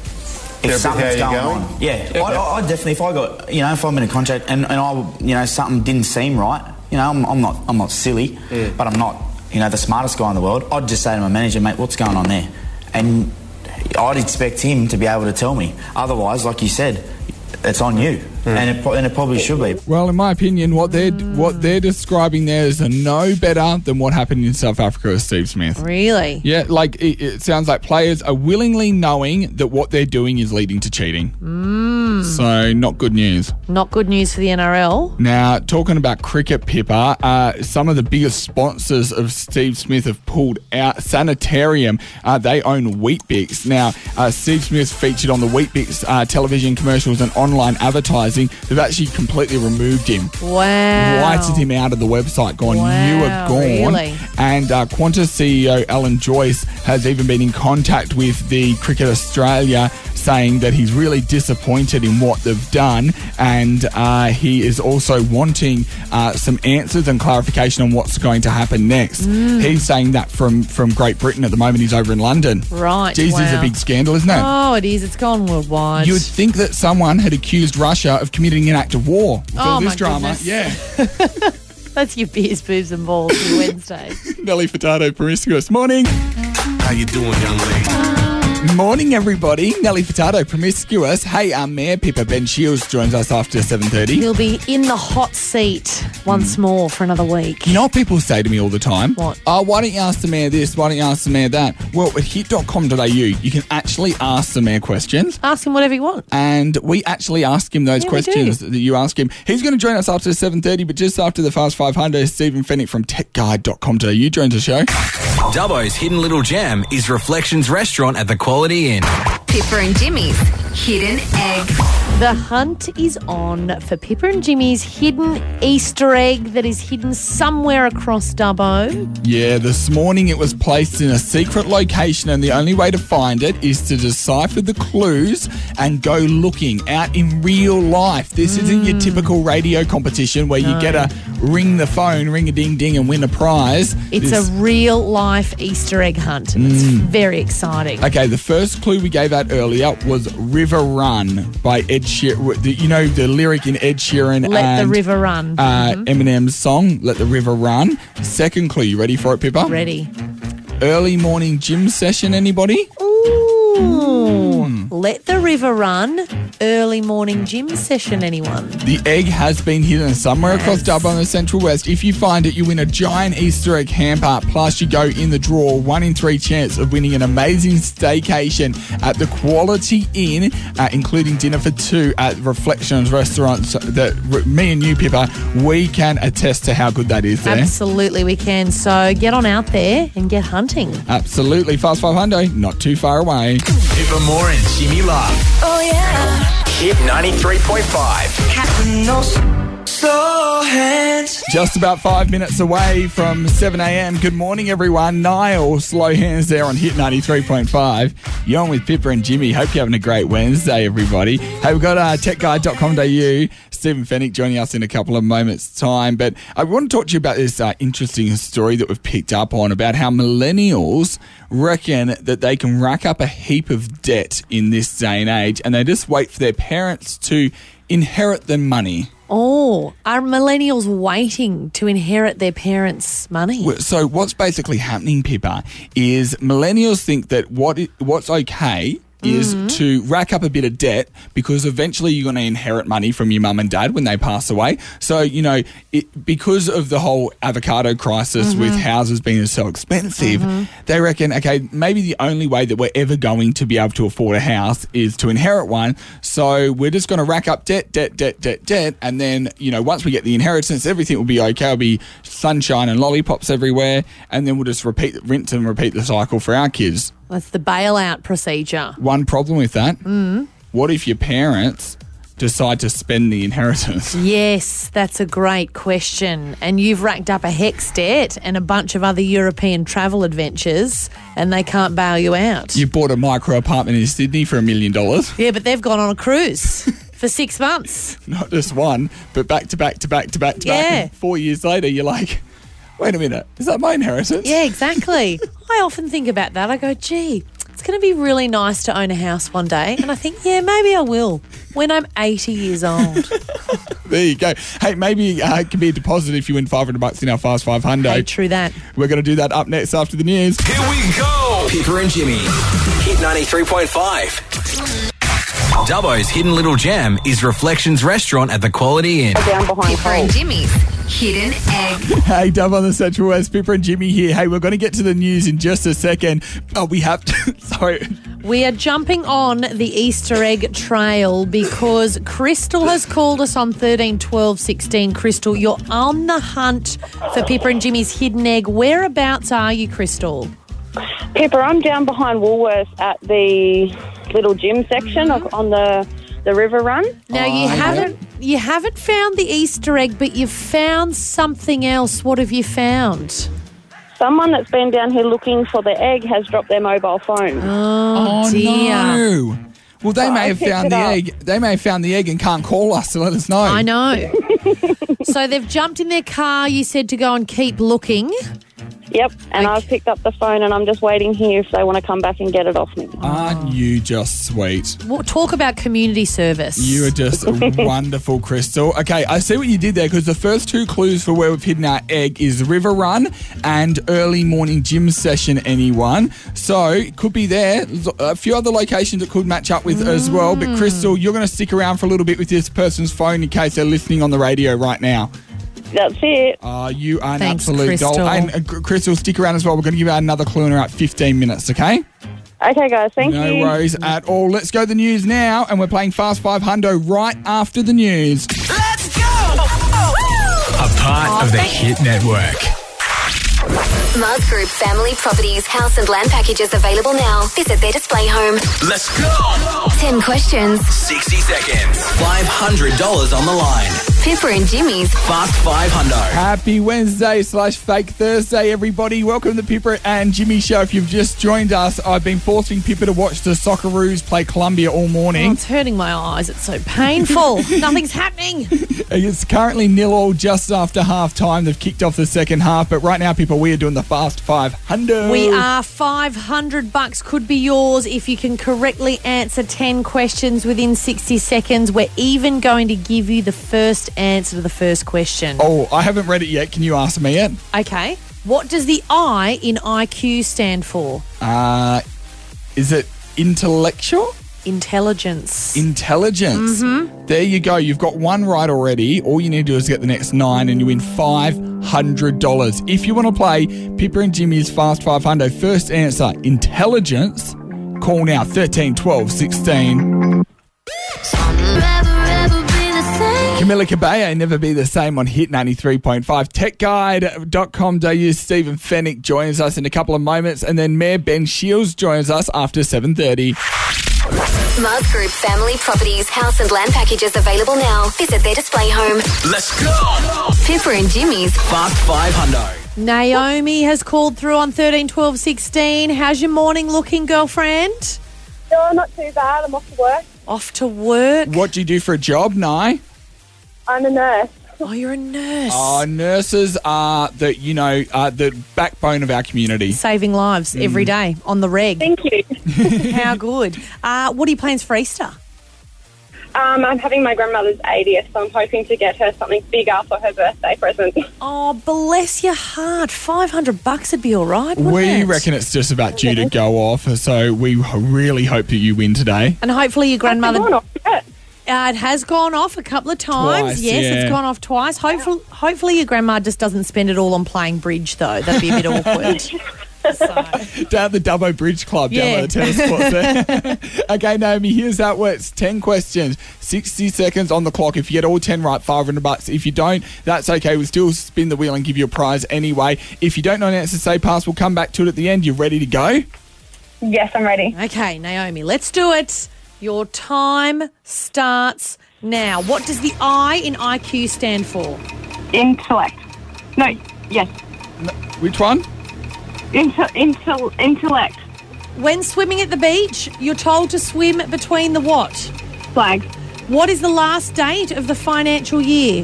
[SPEAKER 10] if something's going on. Yeah, I definitely. If I got, if I'm in a contract and I, something didn't seem right, I'm not silly, but I'm not, the smartest guy in the world. I'd just say to my manager, mate, what's going on there? And I'd expect him to be able to tell me. Otherwise, like you said, it's on you, and it probably should be.
[SPEAKER 3] well, in my opinion, what they're describing there is no better than what happened in South Africa with Steve Smith.
[SPEAKER 4] Really?
[SPEAKER 3] Yeah, like it sounds like players are willingly knowing that what they're doing is leading to cheating. So not good news.
[SPEAKER 4] Not good news for the NRL.
[SPEAKER 3] Now, talking about cricket, Pippa, some of the biggest sponsors of Steve Smith have pulled out. Sanitarium, they own Weet-Bix. Now, Steve Smith featured on the Weet-Bix television commercials and online advertising. They've actually completely removed him.
[SPEAKER 4] Wow.
[SPEAKER 3] Whited him out of the website, gone, you have gone.
[SPEAKER 4] Really?
[SPEAKER 3] And Qantas CEO Alan Joyce has even been in contact with the Cricket Australia, saying that he's really disappointed in what they've done, and he is also wanting some answers and clarification on what's going to happen next. He's saying that from Great Britain at the moment. He's over in London.
[SPEAKER 4] Right.
[SPEAKER 3] Geez,
[SPEAKER 4] wow.
[SPEAKER 3] this is a big scandal, isn't it?
[SPEAKER 4] Oh, it is. It's gone worldwide.
[SPEAKER 3] You would think that someone had accused Russia of committing an act of war with all this
[SPEAKER 4] my
[SPEAKER 3] drama.
[SPEAKER 4] goodness.
[SPEAKER 3] Yeah.
[SPEAKER 4] That's your beers, boobs and balls for Wednesday.
[SPEAKER 3] Nelly Furtado, promiscuous. Morning.
[SPEAKER 8] How you doing, young lady?
[SPEAKER 3] Morning, everybody. Nelly Furtado, promiscuous. Hey, our Mayor Pippa Ben Shields joins us after 7:30.
[SPEAKER 4] He'll be in the hot seat once more for another week.
[SPEAKER 3] You know what people say to me all the time?
[SPEAKER 4] What?
[SPEAKER 3] Oh, why don't you ask the mayor this? Why don't you ask the mayor that? Well, at hit.com.au, you can actually ask the mayor questions.
[SPEAKER 4] Ask him whatever you want.
[SPEAKER 3] And we actually ask him those
[SPEAKER 4] Yeah, we
[SPEAKER 3] questions
[SPEAKER 4] do.
[SPEAKER 3] that you ask him. He's going to join us after 7:30, but just after the Fast 500, Stephen Fennick from techguide.com.au joins the show.
[SPEAKER 2] Dubbo's hidden little gem is Reflections Restaurant at the Quality Inn.
[SPEAKER 7] Pippa and Jimmy's Hidden Egg.
[SPEAKER 4] The hunt is on for Pippa and Jimmy's hidden Easter egg that is hidden somewhere across Dubbo.
[SPEAKER 3] Yeah, this morning it was placed in a secret location, and the only way to find it is to decipher the clues and go looking out in real life. This isn't your typical radio competition where you get to ring the phone, ring a ding ding, and win a prize.
[SPEAKER 4] It's a real life Easter egg hunt, and it's very exciting.
[SPEAKER 3] Okay, the first clue we gave out earlier was River Run by Ed Sheeran. You know the lyric in Ed Sheeran
[SPEAKER 4] Let
[SPEAKER 3] and
[SPEAKER 4] the river run.
[SPEAKER 3] Eminem's song, Let the River Run. Second clue, you ready for it, Pippa?
[SPEAKER 4] Ready.
[SPEAKER 3] Early morning gym session, anybody?
[SPEAKER 4] Ooh. Let the river run. Early morning gym session, anyone?
[SPEAKER 3] The egg has been hidden somewhere across Dubbo in the Central West. If you find it, you win a giant Easter egg hamper. Plus, you go in the draw, 1 in 3 chance of winning an amazing staycation at the Quality Inn, including dinner for 2 at Reflections Restaurant. So that me and you, Pippa, we can attest to how good that is there.
[SPEAKER 4] Absolutely, we can. So get on out there and get hunting.
[SPEAKER 3] Absolutely. Fast 500, not too far away.
[SPEAKER 2] Pippa Moore and Jimmy Love.
[SPEAKER 1] Oh yeah.
[SPEAKER 2] Hit 93.5.
[SPEAKER 5] Slow hands.
[SPEAKER 3] Just about 5 minutes away from 7 a.m. Good morning, everyone. Niall, slow hands there on Hit 93.5. You're on with Pippa and Jimmy. Hope you're having a great Wednesday, everybody. Hey, we've got techguide.com.au. Stephen Fennick joining us in a couple of moments' time. But I want to talk to you about this interesting story that we've picked up on about how millennials reckon that they can rack up a heap of debt in this day and age, and they just wait for their parents to inherit them money.
[SPEAKER 4] Oh, are millennials waiting to inherit their parents' money?
[SPEAKER 3] So what's basically happening, Pippa, is millennials think that what's okay is to rack up a bit of debt because eventually you're going to inherit money from your mum and dad when they pass away. So, because of the whole avocado crisis with houses being so expensive, they reckon, okay, maybe the only way that we're ever going to be able to afford a house is to inherit one. So we're just going to rack up debt. And then, once we get the inheritance, everything will be okay. It'll be sunshine and lollipops everywhere. And then we'll just rinse and repeat the cycle for our kids.
[SPEAKER 4] That's the bailout procedure.
[SPEAKER 3] One problem with that, what if your parents decide to spend the inheritance?
[SPEAKER 4] Yes, that's a great question. And you've racked up a HEX debt and a bunch of other European travel adventures and they can't bail you out.
[SPEAKER 3] You bought a micro apartment in Sydney for $1 million.
[SPEAKER 4] Yeah, but they've gone on a cruise for 6 months.
[SPEAKER 3] Not just one, but back to back.
[SPEAKER 4] Yeah.
[SPEAKER 3] And 4 years later, you're like, wait a minute, is that my inheritance?
[SPEAKER 4] Yeah, exactly. I often think about that. I go, gee, it's going to be really nice to own a house one day. And I think, yeah, maybe I will when I'm 80 years old.
[SPEAKER 3] There you go. Hey, maybe it can be a deposit if you win $500 in our Fast 500.
[SPEAKER 4] Hey, true that.
[SPEAKER 3] We're going to do that up next after the news.
[SPEAKER 2] Here we go. Pippa and Jimmy. Hit 93.5. Dubbo's Hidden Little Gem is Reflections Restaurant at the Quality Inn.
[SPEAKER 7] Down behind Pippa and Jimmy's Hidden Egg.
[SPEAKER 3] Hey, Dub on the Central West. Pippa and Jimmy here. Hey, we're going to get to the news in just a second. Oh, we have to. Sorry.
[SPEAKER 4] We are jumping on the Easter egg trail because Crystal has called us on 13 12 16. Crystal, you're on the hunt for Pippa and Jimmy's hidden egg. Whereabouts are you, Crystal?
[SPEAKER 11] Pippa, I'm down behind Woolworths at the little gym section on the river run.
[SPEAKER 4] Now you haven't found the Easter egg, but you've found something else. What have you found?
[SPEAKER 11] Someone that's been down here looking for the egg has dropped their mobile phone.
[SPEAKER 4] Oh dear.
[SPEAKER 3] No. Well, they may have found the egg. They may have found the egg and can't call us to let us know.
[SPEAKER 4] I know. So they've jumped in their car, you said, to go and keep looking.
[SPEAKER 11] Yep, and I've picked up the phone and I'm just waiting here if they want to come back and get it off me.
[SPEAKER 3] Aren't you just sweet?
[SPEAKER 4] Well, talk about community service.
[SPEAKER 3] You are just wonderful, Crystal. Okay, I see what you did there because the first two clues for where we've hidden our egg is river run and early morning gym session, anyone. So it could be there. A few other locations it could match up with as well. But Crystal, you're going to stick around for a little bit with this person's phone in case they're listening on the radio right now.
[SPEAKER 11] That's it.
[SPEAKER 3] You are an
[SPEAKER 4] Thanks,
[SPEAKER 3] absolute
[SPEAKER 4] Crystal.
[SPEAKER 3] doll. And Crystal, stick around as well. We're going to give you another clue in about 15 minutes, okay?
[SPEAKER 11] Okay, guys. Thank you.
[SPEAKER 3] No worries at all. Let's go to the news now, and we're playing Fast 500 right after the news.
[SPEAKER 2] Let's go. A part of the Hit Network.
[SPEAKER 7] Mars Group Family Properties House and Land Packages available now. Visit their display home.
[SPEAKER 2] Let's go.
[SPEAKER 7] 10 questions.
[SPEAKER 2] 60 seconds. $500 on the line.
[SPEAKER 7] Pippa and Jimmy's
[SPEAKER 2] Fast 500.
[SPEAKER 3] Happy Wednesday / Fake Thursday, everybody. Welcome to the Pippa and Jimmy Show. If you've just joined us, I've been forcing Pippa to watch the Socceroos play Colombia all morning.
[SPEAKER 4] Oh, it's hurting my eyes. It's so painful. Nothing's happening.
[SPEAKER 3] It's currently 0-0 just after half time. They've kicked off the second half, but right now, Pippa, we are doing the Fast 500.
[SPEAKER 4] We are $500 could be yours if you can correctly answer 10 questions within 60 seconds. We're even going to give you the first answer to the first question.
[SPEAKER 3] Oh, I haven't read it yet. Can you ask me it?
[SPEAKER 4] Okay. What does the I in IQ stand for?
[SPEAKER 3] Is it intellectual?
[SPEAKER 4] Intelligence.
[SPEAKER 3] Intelligence. There you go. You've got one right already. All you need to do is get the next 9 and you win $500. If you want to play Pippa and Jimmy's Fast 500, first answer, intelligence, call now 13 12 16. Camila Cabello, Never Be the Same on Hit 93.5. TechGuide.com.au. Stephen Fennick joins us in a couple of moments, and then Mayor Ben Shields joins us after 7:30.
[SPEAKER 7] Mars Group Family Properties House and Land Packages available now. Visit their display home.
[SPEAKER 2] Let's go.
[SPEAKER 7] Pippa and Jimmy's
[SPEAKER 2] Fast 500.
[SPEAKER 4] Naomi has called through on 13 12 16. How's your morning looking, girlfriend?
[SPEAKER 11] No, not too bad. I'm off to work.
[SPEAKER 4] Off to work?
[SPEAKER 3] What do you do for a job, Nye?
[SPEAKER 11] I'm a nurse.
[SPEAKER 4] Oh, you're a nurse.
[SPEAKER 3] Oh, nurses are the backbone of our community.
[SPEAKER 4] Saving lives every day on the reg.
[SPEAKER 11] Thank you.
[SPEAKER 4] How good. What are your plans for Easter?
[SPEAKER 11] I'm having my grandmother's 80th, so I'm hoping to get her something bigger for her birthday present.
[SPEAKER 4] Oh, bless your heart. $500 would be all right, wouldn't
[SPEAKER 3] We
[SPEAKER 4] it?
[SPEAKER 3] reckon it's just about due to go off, so we really hope that you win today.
[SPEAKER 4] And hopefully your grandmother...
[SPEAKER 11] Has it gone off yet?
[SPEAKER 4] It has gone off a couple of times.
[SPEAKER 3] Twice,
[SPEAKER 4] yes,
[SPEAKER 3] yeah.
[SPEAKER 4] it's gone off twice. Hopefully your grandma just doesn't spend it all on playing bridge, though. That'd be a bit awkward.
[SPEAKER 3] Down at the Dubbo Bridge Club, down by the tennis courts there. Okay, Naomi, here's how it works. 10 questions, 60 seconds on the clock. If you get all 10 right, $500. If you don't, that's okay. We'll still spin the wheel and give you a prize anyway. If you don't know an answer, say pass. We'll come back to it at the end. You ready to go?
[SPEAKER 11] Yes, I'm ready.
[SPEAKER 4] Okay, Naomi, let's do it. Your time starts now. What does the I in IQ stand for?
[SPEAKER 11] Intellect. No, yes.
[SPEAKER 3] Which one?
[SPEAKER 11] Intellect.
[SPEAKER 4] When swimming at the beach, you're told to swim between the what?
[SPEAKER 11] Flags.
[SPEAKER 4] What is the last date of the financial year?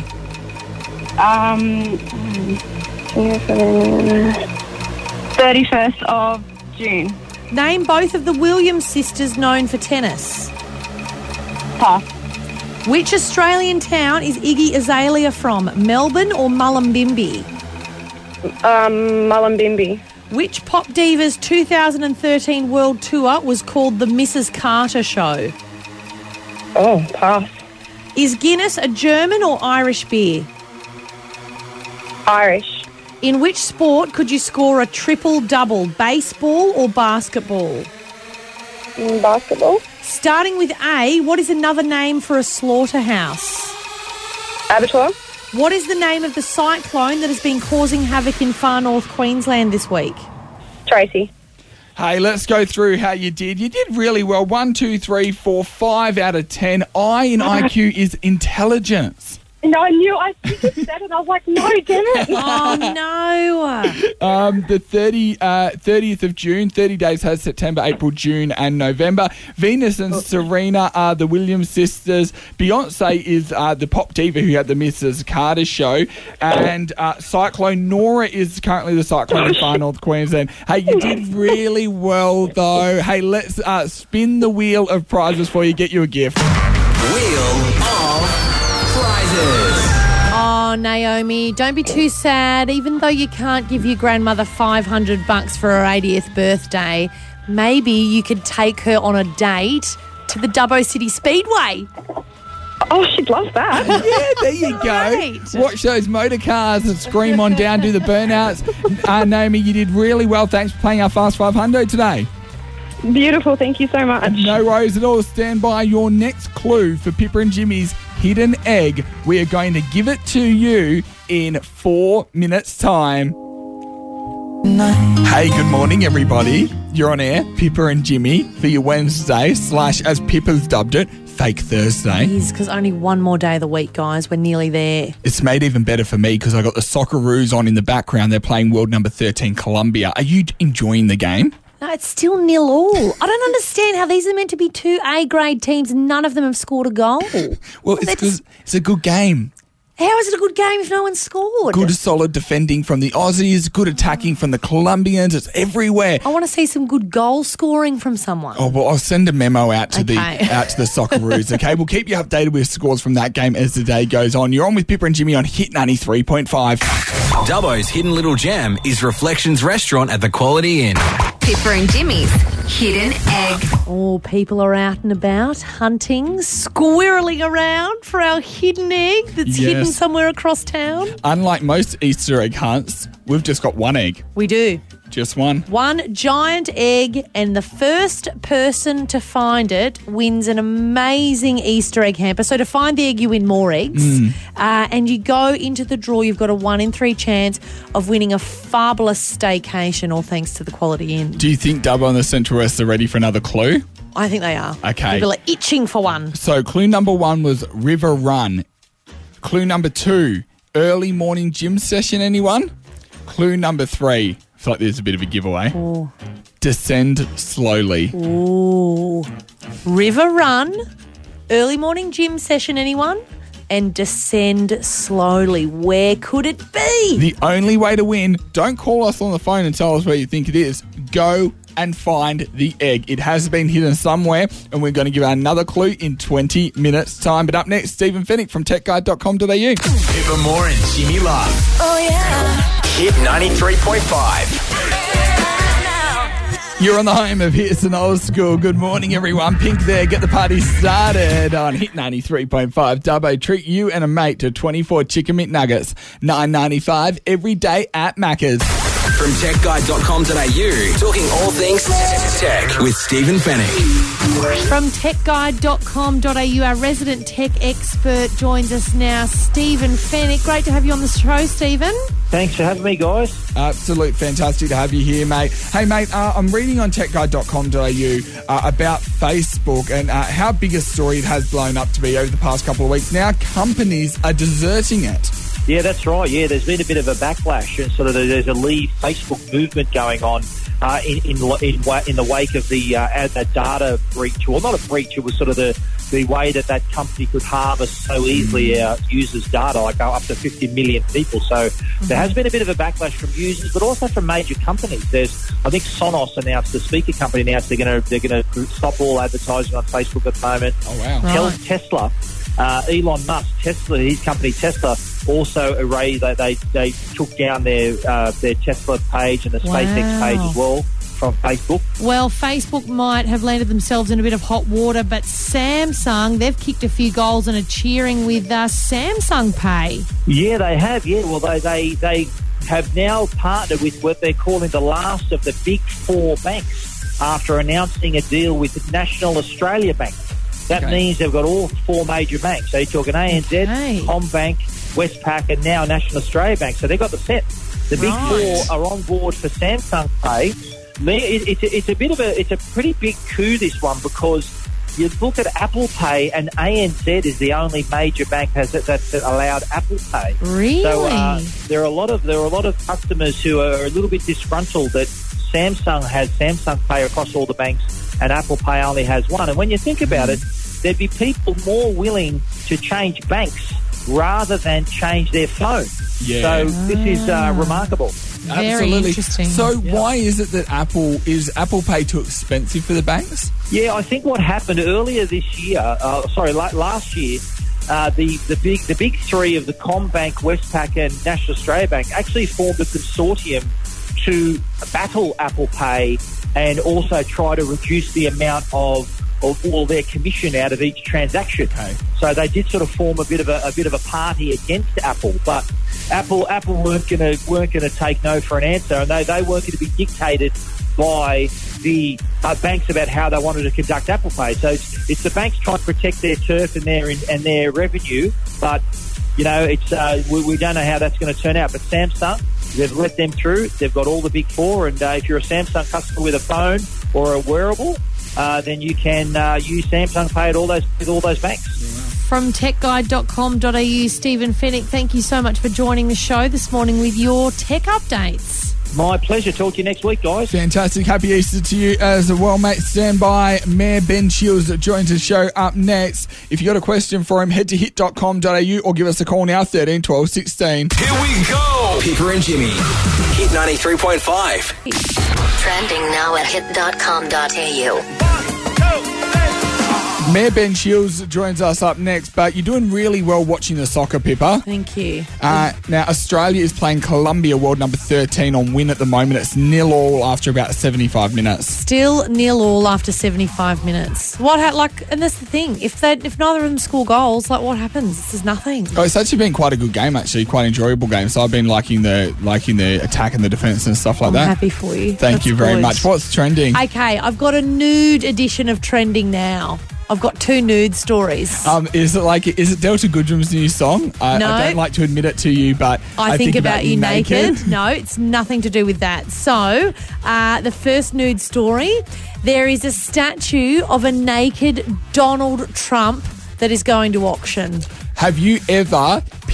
[SPEAKER 11] 31st of June.
[SPEAKER 4] Name both of the Williams sisters known for tennis.
[SPEAKER 11] Pass.
[SPEAKER 4] Which Australian town is Iggy Azalea from? Melbourne or Mullumbimby?
[SPEAKER 11] Mullumbimby.
[SPEAKER 4] Which pop diva's 2013 world tour was called the Mrs. Carter Show?
[SPEAKER 11] Oh, pass.
[SPEAKER 4] Is Guinness a German or Irish beer?
[SPEAKER 11] Irish.
[SPEAKER 4] In which sport could you score a triple-double, baseball or basketball?
[SPEAKER 11] Basketball.
[SPEAKER 4] Starting with A, what is another name for a slaughterhouse?
[SPEAKER 11] Abattoir.
[SPEAKER 4] What is the name of the cyclone that has been causing havoc in far north Queensland this week?
[SPEAKER 11] Tracy.
[SPEAKER 3] Hey, let's go through how you did. You did really well. 1, 2, 3, 4, 5 out of 10. I in IQ is intelligence.
[SPEAKER 11] No, I knew. I think you said it. I was like, no, damn it.
[SPEAKER 4] Oh, no.
[SPEAKER 3] The 30th of June, 30 days has September, April, June and November. Venus and Serena are the Williams sisters. Beyonce is the pop diva who had the Mrs. Carter Show. And Cyclone Nora is currently the cyclone in far north Queensland. Hey, you did really well, though. Hey, let's spin the wheel of prizes for you. Get you a gift.
[SPEAKER 2] Wheel of Prizes.
[SPEAKER 4] Oh, Naomi, don't be too sad. Even though you can't give your grandmother $500 for her 80th birthday, maybe you could take her on a date to the Dubbo City Speedway.
[SPEAKER 11] Oh, she'd love that.
[SPEAKER 3] Yeah, there you go.
[SPEAKER 4] Great.
[SPEAKER 3] Watch those motor cars that scream on down, do the burnouts. Naomi, you did really well. Thanks for playing our Fast 500 today.
[SPEAKER 11] Beautiful. Thank you so much.
[SPEAKER 3] No worries at all. Stand by. Your next clue for Pippa and Jimmy's hidden egg. We are going to give it to you in 4 minutes' time. Hey, good morning, everybody. You're on air, Pippa and Jimmy, for your Wednesday, / as Pippa's dubbed it, Fake Thursday.
[SPEAKER 4] It is, because only one more day of the week, guys. We're nearly there.
[SPEAKER 3] It's made even better for me because I got the Socceroos on in the background. They're playing world number 13, Colombia. Are you enjoying the game?
[SPEAKER 4] No, it's still 0-0. I don't understand how these are meant to be 2 A-grade teams and none of them have scored a goal.
[SPEAKER 3] Well, it's a good game.
[SPEAKER 4] How is it a good game if no one's scored?
[SPEAKER 3] Good solid defending from the Aussies, good attacking from the Colombians. It's everywhere.
[SPEAKER 4] I want to see some good goal scoring from someone.
[SPEAKER 3] Oh, well, I'll send a memo out to the
[SPEAKER 4] Okay.
[SPEAKER 3] Socceroos, okay? We'll keep you updated with scores from that game as the day goes on. You're on with Pippa and Jimmy on Hit 93.5.
[SPEAKER 2] Dubbo's hidden little gem is Reflections Restaurant at the Quality Inn.
[SPEAKER 7] Pippa and Jimmy's hidden egg.
[SPEAKER 4] Oh, people are out and about, hunting, squirreling around for our hidden egg that's
[SPEAKER 3] Yes.
[SPEAKER 4] hidden somewhere across town.
[SPEAKER 3] Unlike most Easter egg hunts, we've just got one egg.
[SPEAKER 4] We do.
[SPEAKER 3] Just one.
[SPEAKER 4] One giant egg, and the first person to find it wins an amazing Easter egg hamper. So to find the egg, you win more eggs. And you go into the draw. You've got a 1 in 3 chance of winning a fabulous staycation, all thanks to the Quality Inn.
[SPEAKER 3] Do you think Dubbo and the Central West are ready for another clue?
[SPEAKER 4] I think they are.
[SPEAKER 3] Okay.
[SPEAKER 4] People are itching for one.
[SPEAKER 3] So clue number 1 was River Run. Clue number 2, early morning gym session, anyone? Clue number 3, I feel like there's a bit of a giveaway.
[SPEAKER 4] Ooh.
[SPEAKER 3] Descend slowly.
[SPEAKER 4] Ooh. River Run, early morning gym session, anyone? And descend slowly. Where could it be?
[SPEAKER 3] The only way to win, don't call us on the phone and tell us where you think it is. Go and find the egg. It has been hidden somewhere, and we're going to give another clue in 20 minutes' time. But up next, Stephen Fennick from techguide.com.au.
[SPEAKER 2] Pippa Moore and Jimmy Love.
[SPEAKER 1] Oh, yeah.
[SPEAKER 2] Hit 93.5.
[SPEAKER 3] You're on the home of Hits and Old School. Good morning, everyone. Pink there. Get the party started on Hit 93.5. Dubbo, treat you and a mate to 24 chicken McNuggets. $9.95 every day at Macca's.
[SPEAKER 2] From techguide.com.au, talking all things tech with Stephen Fennick.
[SPEAKER 4] From techguide.com.au, our resident tech expert joins us now, Stephen Fennick. Great to have you on the show, Stephen.
[SPEAKER 12] Thanks for having me, guys.
[SPEAKER 3] Absolute fantastic to have you here, mate. Hey, mate, I'm reading on techguide.com.au about Facebook and how big a story it has blown up to be over the past couple of weeks. Now companies are deserting it.
[SPEAKER 12] Yeah, that's right. Yeah, there's been a bit of a backlash, and sort of there's a leave Facebook movement going on in the wake of the data breach. Well, not a breach. It was sort of the way that company could harvest so easily our users' data, like up to 50 million people. So there has been a bit of a backlash from users, but also from major companies. I think Sonos announced, the speaker company announced they're going to stop all advertising on Facebook at the moment.
[SPEAKER 3] Oh wow!
[SPEAKER 12] Tesla. Elon Musk, Tesla, his company Tesla, also erased. They took down their Tesla page and the SpaceX page as well from Facebook.
[SPEAKER 4] Well, Facebook might have landed themselves in a bit of hot water, but Samsung, they've kicked a few goals and are cheering with Samsung Pay.
[SPEAKER 12] Yeah, they have. Yeah, well, they have now partnered with what they're calling the last of the big four banks after announcing a deal with National Australia Bank. That means they've got all four major banks. So you're talking ANZ, Combank, Westpac, and now National Australia Bank. So they've got the set. The big four are on board for Samsung Pay. It's a pretty big coup, this one, because you look at Apple Pay, and ANZ is the only major bank that's allowed Apple Pay.
[SPEAKER 4] Really?
[SPEAKER 12] So there are a lot of customers who are a little bit disgruntled that Samsung has Samsung Pay across all the banks and Apple Pay only has one. And when you think about it, there'd be people more willing to change banks rather than change their phone.
[SPEAKER 3] Yeah.
[SPEAKER 12] So this is remarkable.
[SPEAKER 4] Very
[SPEAKER 3] Absolutely.
[SPEAKER 4] interesting.
[SPEAKER 3] So why is it that Apple Pay too expensive for the banks?
[SPEAKER 12] Yeah, I think what happened earlier this year, last year, the big three of the Combank, Westpac and National Australia Bank actually formed a consortium to battle Apple Pay and also try to reduce the amount of all their commission out of each transaction.
[SPEAKER 3] Okay.
[SPEAKER 12] So they did sort of form a bit of a party against Apple, but Apple weren't going to take no for an answer, and they weren't going to be dictated by the banks about how they wanted to conduct Apple Pay. So it's the banks trying to protect their turf and their revenue, but you know we don't know how that's going to turn out. But Samsung, they've let them through. They've got all the big four, and if you're a Samsung customer with a phone or a wearable, then you can use Samsung Pay with all those banks.
[SPEAKER 4] From techguide.com.au, Stephen Fennick, thank you so much for joining the show this morning with your tech updates.
[SPEAKER 12] My pleasure. Talk to you next week, guys.
[SPEAKER 3] Fantastic. Happy Easter to you as well, mate. Stand by. Mayor Ben Shields joins the show up next. If you got a question for him, head to hit.com.au or give us a call now, 13 12 16.
[SPEAKER 2] Here we go. Pippa and Jimmy. Hit 93.5.
[SPEAKER 7] Trending now at hit.com.au.
[SPEAKER 3] Mayor Ben Shields joins us up next, but you're doing really well watching the soccer, Pippa.
[SPEAKER 4] Thank you.
[SPEAKER 3] Now, Australia is playing Colombia, world number 13 on win at the moment. It's 0-0 after about 75 minutes.
[SPEAKER 4] Still 0-0 after 75 minutes. And that's the thing. If neither of them score goals, what happens? There's nothing.
[SPEAKER 3] Oh, it's actually been quite a good game, actually. Quite an enjoyable game. So I've been liking the attack and the defence and stuff like that.
[SPEAKER 4] I'm happy for you.
[SPEAKER 3] Thank you very much. What's trending?
[SPEAKER 4] Okay, I've got a nude edition of Trending now. I've got two nude stories.
[SPEAKER 3] Is it Delta Goodrum's new song?
[SPEAKER 4] No.
[SPEAKER 3] I don't like to admit it to you, but I think about you naked.
[SPEAKER 4] No, it's nothing to do with that. So, the first nude story, there is a statue of a naked Donald Trump that is going to auction.
[SPEAKER 3] Have you ever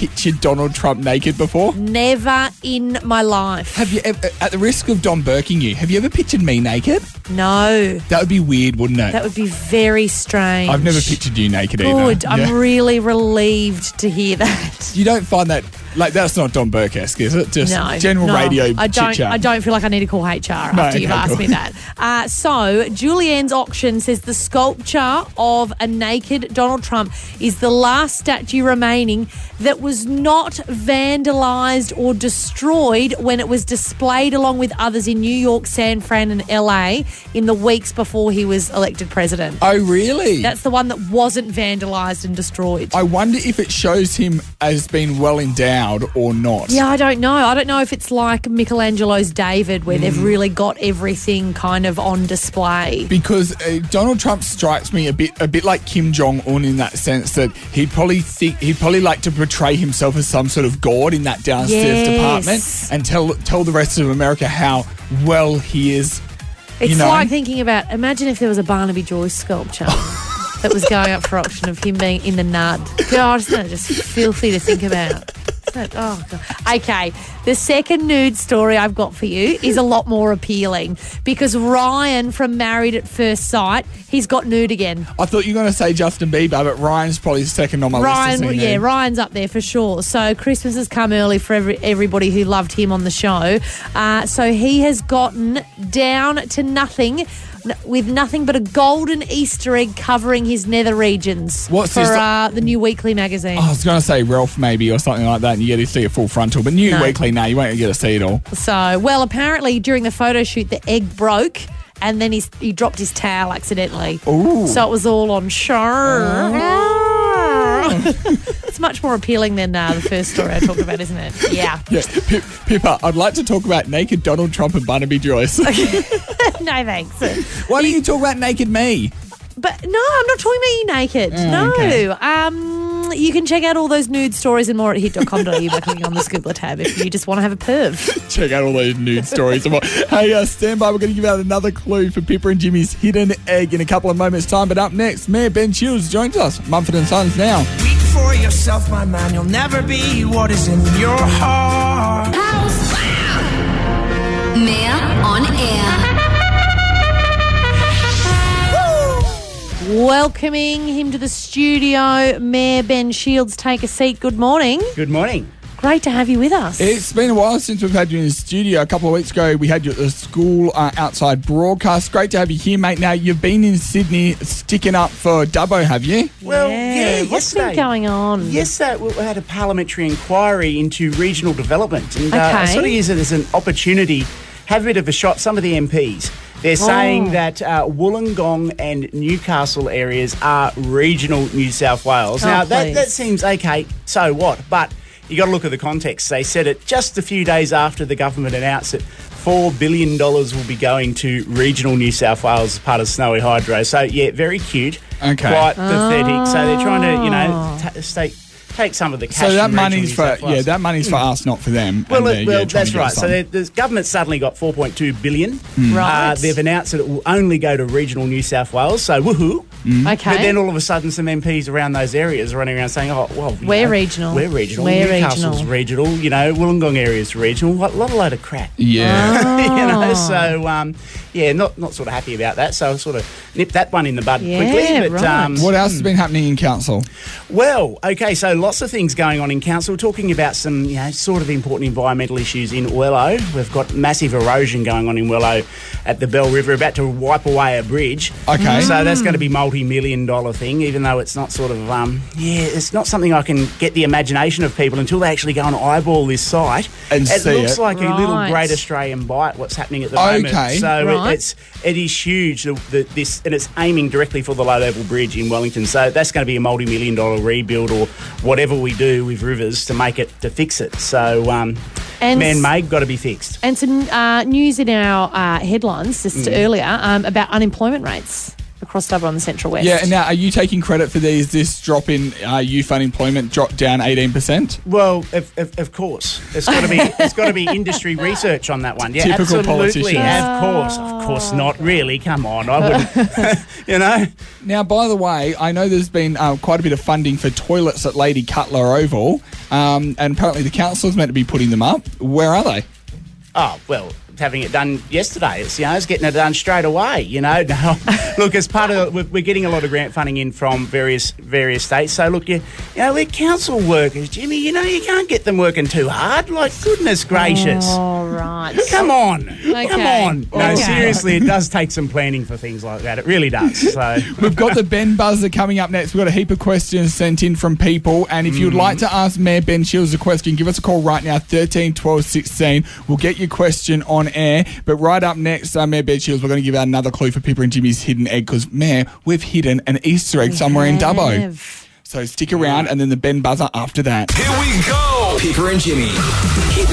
[SPEAKER 3] pictured Donald Trump naked before?
[SPEAKER 4] Never in my life.
[SPEAKER 3] Have you ever, at the risk of Don Burking you, have you ever pictured me naked?
[SPEAKER 4] No.
[SPEAKER 3] That would be weird, wouldn't it?
[SPEAKER 4] That would be very strange.
[SPEAKER 3] I've never pictured you naked
[SPEAKER 4] Good.
[SPEAKER 3] either.
[SPEAKER 4] Good. I'm really relieved to hear that.
[SPEAKER 3] You don't find that, like, that's not Don Burke-esque, is it? Just
[SPEAKER 4] No,
[SPEAKER 3] general
[SPEAKER 4] no.
[SPEAKER 3] radio
[SPEAKER 4] I
[SPEAKER 3] chit-chat.
[SPEAKER 4] don't feel like I need to call HR after you've asked me that. So, Julianne's auction says the sculpture of a naked Donald Trump is the last statue remaining that was not vandalised or destroyed when it was displayed along with others in New York, San Fran and LA in the weeks before he was elected president.
[SPEAKER 3] Oh, really?
[SPEAKER 4] That's the one that wasn't vandalised and destroyed.
[SPEAKER 3] I wonder if it shows him as being well endowed or not.
[SPEAKER 4] Yeah, I don't know. I don't know if it's like Michelangelo's David where they've really got everything kind of on display.
[SPEAKER 3] Because Donald Trump strikes me a bit like Kim Jong-un in that sense that he'd probably like to portray himself as some sort of god in that downstairs department and tell the rest of America how well he is.
[SPEAKER 4] It's like thinking about, imagine if there was a Barnaby Joyce sculpture that was going up for auction of him being in the nud. God, isn't that just filthy to think about? Oh, God. Okay, the second nude story I've got for you is a lot more appealing because Ryan from Married at First Sight, he's got nude again.
[SPEAKER 3] I thought you were going to say Justin Bieber, but Ryan's probably second on my list.
[SPEAKER 4] Yeah, Ryan's up there for sure. So Christmas has come early for everybody who loved him on the show. So he has gotten down to nothing with nothing but a golden Easter egg covering his nether regions for the New Weekly magazine.
[SPEAKER 3] I was going to say Ralph maybe or something like that, and you get to see a full frontal. But New Weekly, no, you won't get to see it all.
[SPEAKER 4] So, well, apparently during the photo shoot, the egg broke. And then he dropped his towel accidentally.
[SPEAKER 3] Ooh.
[SPEAKER 4] So it was all on show. It's much more appealing than the first story I talked about, isn't it? Yeah.
[SPEAKER 3] Pippa, I'd like to talk about naked Donald Trump and Barnaby Joyce.
[SPEAKER 4] No, thanks.
[SPEAKER 3] Why don't you talk about naked me?
[SPEAKER 4] But no, I'm not talking about you naked. No.
[SPEAKER 3] Okay.
[SPEAKER 4] You can check out all those nude stories and more at hit.com.au by clicking on the Scoobler tab if you just want to have a perv.
[SPEAKER 3] Check out all those nude stories and more. Hey, stand by. We're going to give out another clue for Pippa and Jimmy's hidden egg in a couple of moments' time. But up next, Mayor Ben Shields joins us. Mumford & Sons now.
[SPEAKER 5] Speak for yourself, my man. You'll never be what is in your heart.
[SPEAKER 7] Mayor on air.
[SPEAKER 4] Welcoming him to the studio, Mayor Ben Shields. Take a seat. Good morning.
[SPEAKER 13] Good morning.
[SPEAKER 4] Great to have you with us.
[SPEAKER 3] It's been a while since we've had you in the studio. A couple of weeks ago, we had you at the school outside broadcast. Great to have you here, mate. Now, you've been in Sydney sticking up for Dubbo, have you?
[SPEAKER 13] Well,
[SPEAKER 4] What's been going on?
[SPEAKER 13] Yesterday, we had a parliamentary inquiry into regional development. And
[SPEAKER 4] Okay.
[SPEAKER 13] I sort of use it as an opportunity, have a bit of a shot. Some of the MPs, they're saying that Wollongong and Newcastle areas are regional New South Wales. Now, that seems okay, so what? But you got to look at the context. They said it just a few days after the government announced that $4 billion will be going to regional New South Wales as part of Snowy Hydro. So, yeah, very cute.
[SPEAKER 3] Okay.
[SPEAKER 13] Quite pathetic. So they're trying to, take some of the cash.
[SPEAKER 3] So that
[SPEAKER 13] from
[SPEAKER 3] money's
[SPEAKER 13] regional New South Wales.
[SPEAKER 3] that money's for us, not for them.
[SPEAKER 13] Well,
[SPEAKER 3] and
[SPEAKER 13] well
[SPEAKER 3] trying
[SPEAKER 13] that's
[SPEAKER 3] to get
[SPEAKER 13] right.
[SPEAKER 3] some.
[SPEAKER 13] So the government suddenly got $4.2 billion.
[SPEAKER 4] Right.
[SPEAKER 13] They've announced that it will only go to regional New South Wales. So woohoo!
[SPEAKER 4] Okay.
[SPEAKER 13] But then all of a sudden, some MPs around those areas are running around saying, "Oh, well,
[SPEAKER 4] We're regional.
[SPEAKER 13] We're regional.
[SPEAKER 4] We're
[SPEAKER 13] Newcastle's regional. You know, Wollongong area's regional. What a load of crap."
[SPEAKER 3] Yeah.
[SPEAKER 13] You know. So not sort of happy about that. So I sort of nipped that one in the bud quickly. But
[SPEAKER 4] right.
[SPEAKER 3] What else has been happening in council?
[SPEAKER 13] well, okay, so lots of things going on in council. We're talking about some, sort of important environmental issues in Wello. We've got massive erosion going on in Wello at the Bell River, about to wipe away a bridge.
[SPEAKER 3] Okay.
[SPEAKER 13] So that's going to be multi-million-dollar thing, even though it's not sort of, it's not something I can get the imagination of people until they actually go and eyeball this site.
[SPEAKER 3] And see
[SPEAKER 13] it looks
[SPEAKER 3] it.
[SPEAKER 13] like a little
[SPEAKER 4] Right.
[SPEAKER 13] Great Australian Bite, what's happening at the moment.
[SPEAKER 3] Okay.
[SPEAKER 13] So
[SPEAKER 4] Right.
[SPEAKER 13] it is huge, and it's aiming directly for the low-level bridge in Wellington. So that's going to be a multi-million-dollar rebuild or whatever we do with rivers to fix it. So man-made, got to be fixed.
[SPEAKER 4] And some news in our headlines just earlier about unemployment rates. across Dubbo and the Central West.
[SPEAKER 3] Yeah, and now are you taking credit for these? This drop in youth unemployment dropped down 18%?
[SPEAKER 13] Well, of course, it's got to be industry research on that one. Yeah,
[SPEAKER 3] Typical
[SPEAKER 13] absolutely.
[SPEAKER 3] politicians.
[SPEAKER 13] Of course not. Really, come on, I wouldn't. You know.
[SPEAKER 3] Now, by the way, I know there's been quite a bit of funding for toilets at Lady Cutler Oval, and apparently the council's meant to be putting them up. Where are they?
[SPEAKER 13] Oh, well, having it done yesterday. It's getting it done straight away, No, look, as part of we're getting a lot of grant funding in from various states. So look, we're council workers, Jimmy. You can't get them working too hard. Like, goodness gracious.
[SPEAKER 4] All right.
[SPEAKER 13] Come on.
[SPEAKER 4] Okay.
[SPEAKER 13] Come on. No,
[SPEAKER 4] Okay.
[SPEAKER 13] seriously, it does take some planning for things like that. It really does. So
[SPEAKER 3] We've got the Ben Buzzer coming up next. We've got a heap of questions sent in from people. And if you'd like to ask Mayor Ben Shields a question, give us a call right now, 13 12 16. We'll get your question on air. But right up next, Mayor Ben Shields, we're going to give out another clue for Pippa and Jimmy's hidden egg because, Mayor, we've hidden an Easter egg somewhere in Dubbo. So stick around and then the Ben Buzzer after that.
[SPEAKER 2] Here we go. Pippa and Jimmy. Hit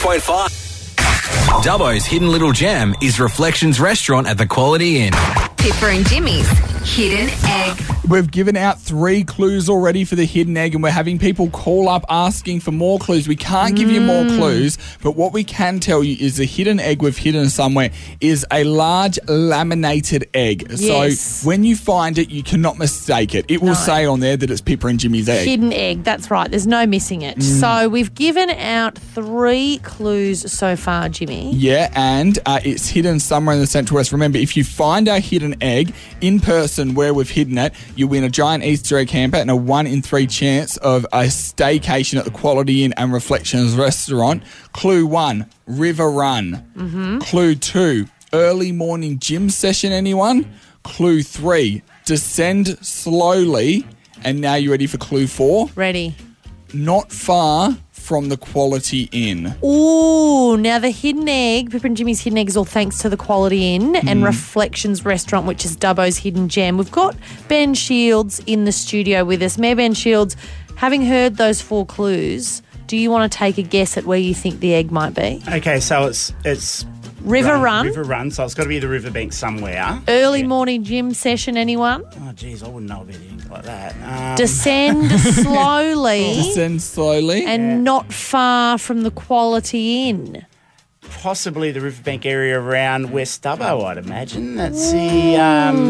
[SPEAKER 2] 93.5. Dubbo's hidden little gem is Reflections Restaurant at the Quality Inn.
[SPEAKER 7] Pippa and Jimmy's hidden egg.
[SPEAKER 3] We've given out 3 clues already for the hidden egg and we're having people call up asking for more clues. We can't give you more clues, but what we can tell you is the hidden egg we've hidden somewhere is a large laminated egg.
[SPEAKER 4] Yes.
[SPEAKER 3] So when you find it, you cannot mistake it. It will say on there that it's Pippa and Jimmy's egg.
[SPEAKER 4] Hidden egg, that's right. There's no missing it. So we've given out 3 clues so far, Jimmy.
[SPEAKER 3] Yeah, and it's hidden somewhere in the Central West. Remember, if you find our hidden egg in person where we've hidden it, you win a giant Easter egg hamper and a 1 in 3 chance of a staycation at the Quality Inn and Reflections Restaurant. Clue 1, River Run. Clue 2, early morning gym session, anyone? Clue 3, descend slowly. And now you ready for clue 4?
[SPEAKER 4] Ready.
[SPEAKER 3] Not far from the Quality Inn.
[SPEAKER 4] Ooh, now the hidden egg, Pippa and Jimmy's hidden egg is all thanks to the Quality Inn and Reflections Restaurant, which is Dubbo's hidden gem. We've got Ben Shields in the studio with us. Mayor Ben Shields, having heard those 4 clues, do you want to take a guess at where you think the egg might be?
[SPEAKER 13] okay, so it's
[SPEAKER 4] River Run.
[SPEAKER 13] River Run, so it's got to be the riverbank somewhere.
[SPEAKER 4] Early morning gym session, anyone?
[SPEAKER 13] Oh, geez, I wouldn't know about anything like that.
[SPEAKER 4] Descend slowly.
[SPEAKER 3] Descend slowly.
[SPEAKER 4] And not far from the Quality Inn.
[SPEAKER 13] Possibly the riverbank area around West Dubbo, I'd imagine. That's the,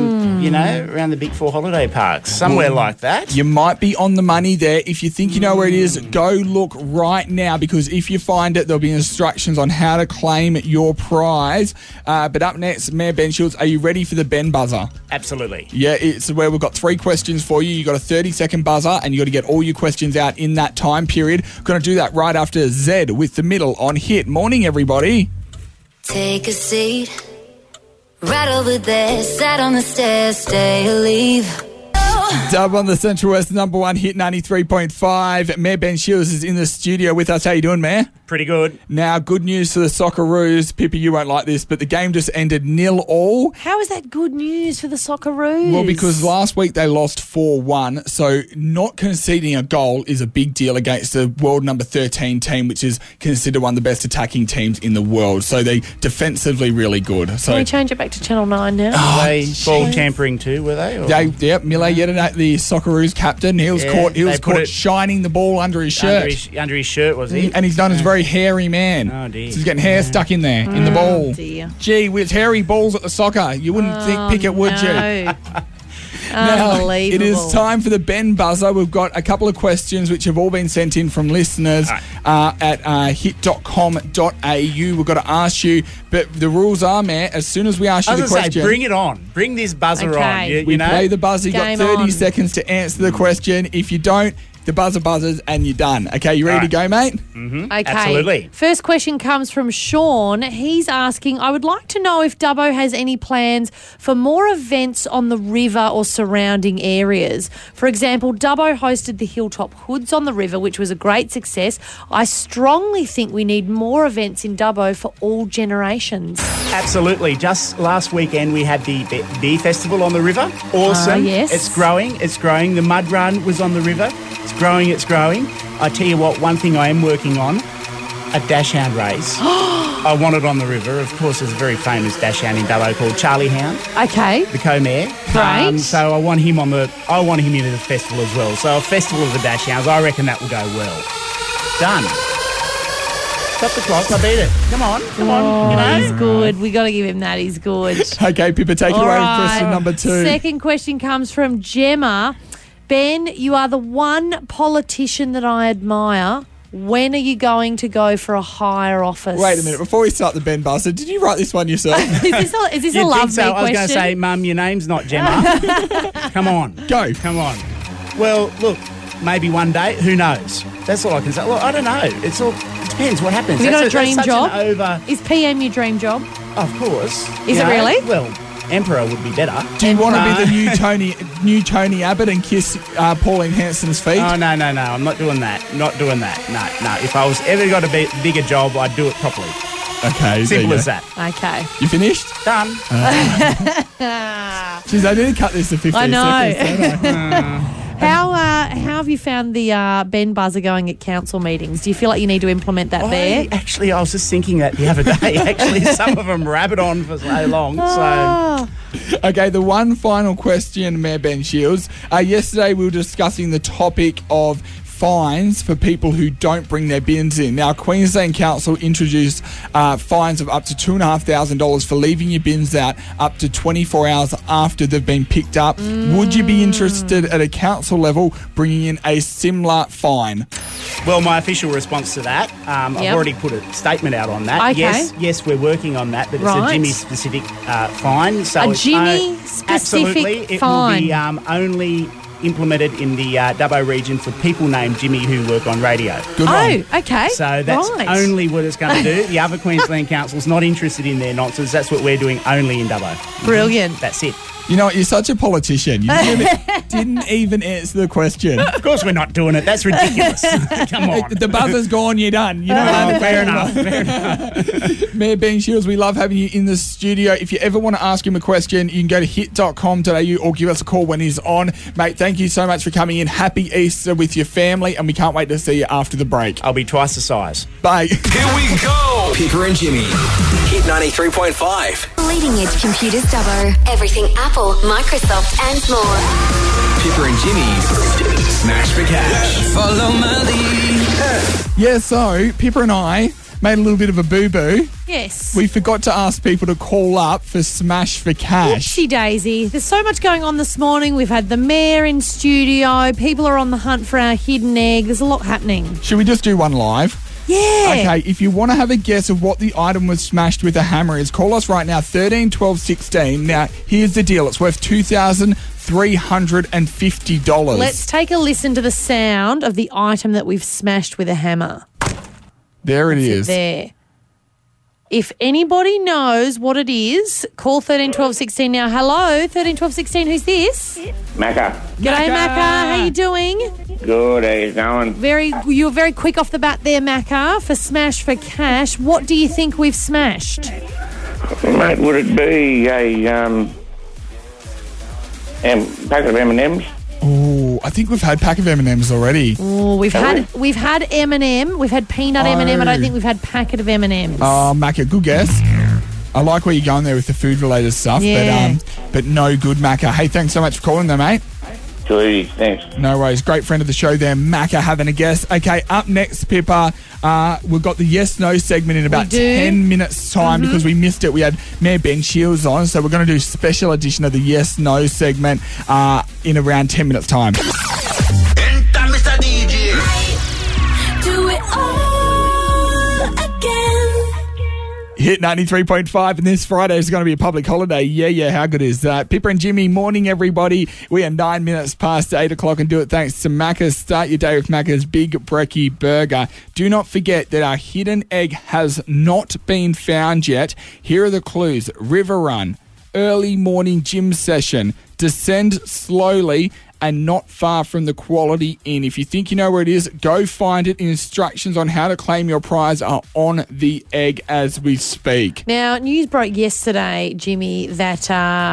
[SPEAKER 13] around the big 4 holiday parks, somewhere like that.
[SPEAKER 3] You might be on the money there. If you think you know where it is, go look right now because if you find it, there'll be instructions on how to claim your prize. But up next, Mayor Ben Shields, are you ready for the Ben Buzzer?
[SPEAKER 13] Absolutely.
[SPEAKER 3] Yeah, it's where we've got 3 questions for you. You've got a 30-second buzzer and you've got to get all your questions out in that time period. Going to do that right after Zed with The Middle on Hit. Morning, everybody.
[SPEAKER 1] Take a seat right over there, sat on the stairs, stay or leave.
[SPEAKER 3] Dub on the Central West, number 1 hit 93.5. Mayor Ben Shields is in the studio with us. How you doing, Mayor?
[SPEAKER 13] Pretty good.
[SPEAKER 3] Now, good news for the Socceroos. Pippa, you won't like this, but the game just ended 0-0.
[SPEAKER 4] How is that good news for the Socceroos?
[SPEAKER 3] Well, because last week they lost 4-1, so not conceding a goal is a big deal against the world number 13 team, which is considered one of the best attacking teams in the world. So they defensively really good. So
[SPEAKER 4] can we change it back to Channel 9 now?
[SPEAKER 13] Were they ball tampering too, were they?
[SPEAKER 3] Yep, Mille Jedinak, the Socceroos captain, he was caught shining the ball under his shirt.
[SPEAKER 13] Under his shirt, was he?
[SPEAKER 3] And he's done as very hairy man.
[SPEAKER 13] Oh, dear.
[SPEAKER 3] So he's getting hair stuck in there, in the ball.
[SPEAKER 4] Dear.
[SPEAKER 3] Gee, with hairy balls at the soccer, you wouldn't pick it, would you? Now,
[SPEAKER 4] Unbelievable.
[SPEAKER 3] it is time for the Ben Buzzer. We've got a couple of questions which have all been sent in from listeners at hit.com.au. We've got to ask you, but the rules are, Matt, as soon as we ask you the question...
[SPEAKER 13] bring it on. Bring this buzzer on. You
[SPEAKER 3] we
[SPEAKER 13] know?
[SPEAKER 3] play the buzzer. You've got 30
[SPEAKER 4] on.
[SPEAKER 3] seconds to answer the question. If you don't, the buzzer buzzes and you're done. Okay, you ready to go, mate?
[SPEAKER 13] Mm-hmm.
[SPEAKER 4] Okay.
[SPEAKER 13] Absolutely.
[SPEAKER 4] First question comes from Sean. He's asking, I would like to know if Dubbo has any plans for more events on the river or surrounding areas. For example, Dubbo hosted the Hilltop Hoods on the river, which was a great success. I strongly think we need more events in Dubbo for all generations.
[SPEAKER 13] Absolutely. Just last weekend we had the beer festival on the river. Awesome.
[SPEAKER 4] Yes.
[SPEAKER 13] It's growing. It's growing. The mud run was on the river. It's growing. I tell you what, one thing I am working on a dash hound race. I want it on the river. Of course, there's a very famous dash hound in Dubbo called Charlie Hound.
[SPEAKER 4] Okay.
[SPEAKER 13] The co-mare.
[SPEAKER 4] Great.
[SPEAKER 13] So I want him in the festival as well. So a festival of the dash hounds, I reckon that will go well. Done. Stop the clock. I beat it. Come on.
[SPEAKER 4] He's good. We got to give him that. He's good.
[SPEAKER 3] Okay, Pippa, take it away with question number 2.
[SPEAKER 4] Second question comes from Gemma. Ben, you are the one politician that I admire. When are you going to go for a higher office?
[SPEAKER 3] Wait a minute. Before we start the Ben Buster, did you write this one yourself?
[SPEAKER 4] Is this a love me question?
[SPEAKER 13] I was going to say, Mum, your name's not Gemma. Come on.
[SPEAKER 3] Go.
[SPEAKER 13] Come on. Well, look, maybe one day. Who knows? That's all I can say. Look, I don't know. It depends what happens.
[SPEAKER 4] Have you got a dream job?
[SPEAKER 13] Over...
[SPEAKER 4] Is PM your dream job?
[SPEAKER 13] Of course.
[SPEAKER 4] Is it really?
[SPEAKER 13] Well, Emperor would be better.
[SPEAKER 3] Do you want to be the new Tony Abbott and kiss Pauline Hanson's feet?
[SPEAKER 13] Oh, no. I'm not doing that. Not doing that. No. If I was ever got a bigger job, I'd do it properly.
[SPEAKER 3] Okay.
[SPEAKER 13] Simple as that.
[SPEAKER 4] Okay.
[SPEAKER 3] You finished?
[SPEAKER 13] Done.
[SPEAKER 3] Jeez, I didn't cut this to 15
[SPEAKER 4] I know.
[SPEAKER 3] seconds.
[SPEAKER 4] How have you found the Ben Buzzer going at council meetings? Do you feel like you need to implement that there?
[SPEAKER 13] Actually, I was just thinking that the other day. Actually, some of them rabbit on for so long. So,
[SPEAKER 3] okay, the one final question, Mayor Ben Shields. Yesterday we were discussing the topic of fines for people who don't bring their bins in. Now, Queensland Council introduced fines of up to $2,500 for leaving your bins out up to 24 hours after they've been picked up. Would you be interested at a council level bringing in a similar fine?
[SPEAKER 13] Well, my official response to that, I've already put a statement out on that.
[SPEAKER 4] Okay.
[SPEAKER 13] Yes, we're working on that, but it's a Jimmy-specific fine. So
[SPEAKER 4] a Jimmy-specific
[SPEAKER 13] fine. It will be only implemented in the Dubbo region for people named Jimmy who work on radio.
[SPEAKER 3] Good one.
[SPEAKER 4] Okay.
[SPEAKER 13] So that's only what it's going to do. The other Queensland council's not interested in their nonsense. That's what we're doing only in Dubbo.
[SPEAKER 4] Brilliant.
[SPEAKER 13] That's it.
[SPEAKER 3] You know what? You're such a politician. You didn't even answer the question.
[SPEAKER 13] Of course we're not doing it. That's ridiculous. Come on.
[SPEAKER 3] The buzzer's gone, you're done. You know,
[SPEAKER 13] fair enough.
[SPEAKER 3] Mayor Ben Shields, we love having you in the studio. If you ever want to ask him a question, you can go to hit.com.au or give us a call when he's on. Mate, thank you so much for coming in. Happy Easter with your family, and we can't wait to see you after the break.
[SPEAKER 13] I'll be twice the size.
[SPEAKER 3] Bye.
[SPEAKER 2] Here we go. Pippa and Jimmy. Hit 93.5.
[SPEAKER 7] Leading Edge Computers Dubbo. Everything Apple, Microsoft and more.
[SPEAKER 2] Pippa and Jimmy's Smash for Cash. Follow my lead.
[SPEAKER 3] Yeah, so Pippa and I made a little bit of a boo-boo.
[SPEAKER 4] Yes.
[SPEAKER 3] We forgot to ask people to call up for Smash for Cash.
[SPEAKER 4] Whoopsie daisy. There's so much going on this morning. We've had the mayor in studio. People are on the hunt for our hidden egg. There's a lot happening.
[SPEAKER 3] Should we just do one live?
[SPEAKER 4] Yeah.
[SPEAKER 3] Okay, if you want to have a guess of what the item was smashed with a hammer is, call us right now, 13 12 16. Now, here's the deal. It's worth $2,350.
[SPEAKER 4] Let's take a listen to the sound of the item that we've smashed with a hammer.
[SPEAKER 3] There it is.
[SPEAKER 4] There. If anybody knows what it is, call 13 12 16 now. Hello, 13 12 16. Who's this?
[SPEAKER 14] Macca.
[SPEAKER 4] G'day, Macca. How you doing?
[SPEAKER 14] Good, how you going?
[SPEAKER 4] You were very quick off the bat there, Macca, for Smash for Cash. What do you think we've smashed?
[SPEAKER 14] Mate, would it be a packet of M&Ms?
[SPEAKER 3] Oh, I think we've had pack of M&Ms already.
[SPEAKER 4] Oh, we've had M&M. We've had peanut M&M. I don't think we've had packet of M&Ms.
[SPEAKER 3] Oh, Macca, good guess. I like where you're going there with the food-related stuff, but no good, Macca. Hey, thanks so much for calling though, mate.
[SPEAKER 14] Too easy, thanks.
[SPEAKER 3] No worries. Great friend of the show there, Macca, having a guess. Okay, up next, Pippa, we've got the yes-no segment in about 10 minutes' time because we missed it. We had Mayor Ben Shields on, so we're going to do a special edition of the yes-no segment in around 10 minutes' time.
[SPEAKER 5] Enter Mr. DJ.
[SPEAKER 1] Do it all again.
[SPEAKER 3] Hit 93.5, and this Friday is going to be a public holiday. Yeah, how good is that? Pippa and Jimmy, morning, everybody. We are 9 minutes past 8 o'clock and do it thanks to Macca's. Start your day with Macca's Big Brekkie Burger. Do not forget that our hidden egg has not been found yet. Here are the clues. River run, early morning gym session, descend slowly, and not far from the Quality Inn. If you think you know where it is, go find it. Instructions on how to claim your prize are on the egg as we speak.
[SPEAKER 4] Now, news broke yesterday, Jimmy, that a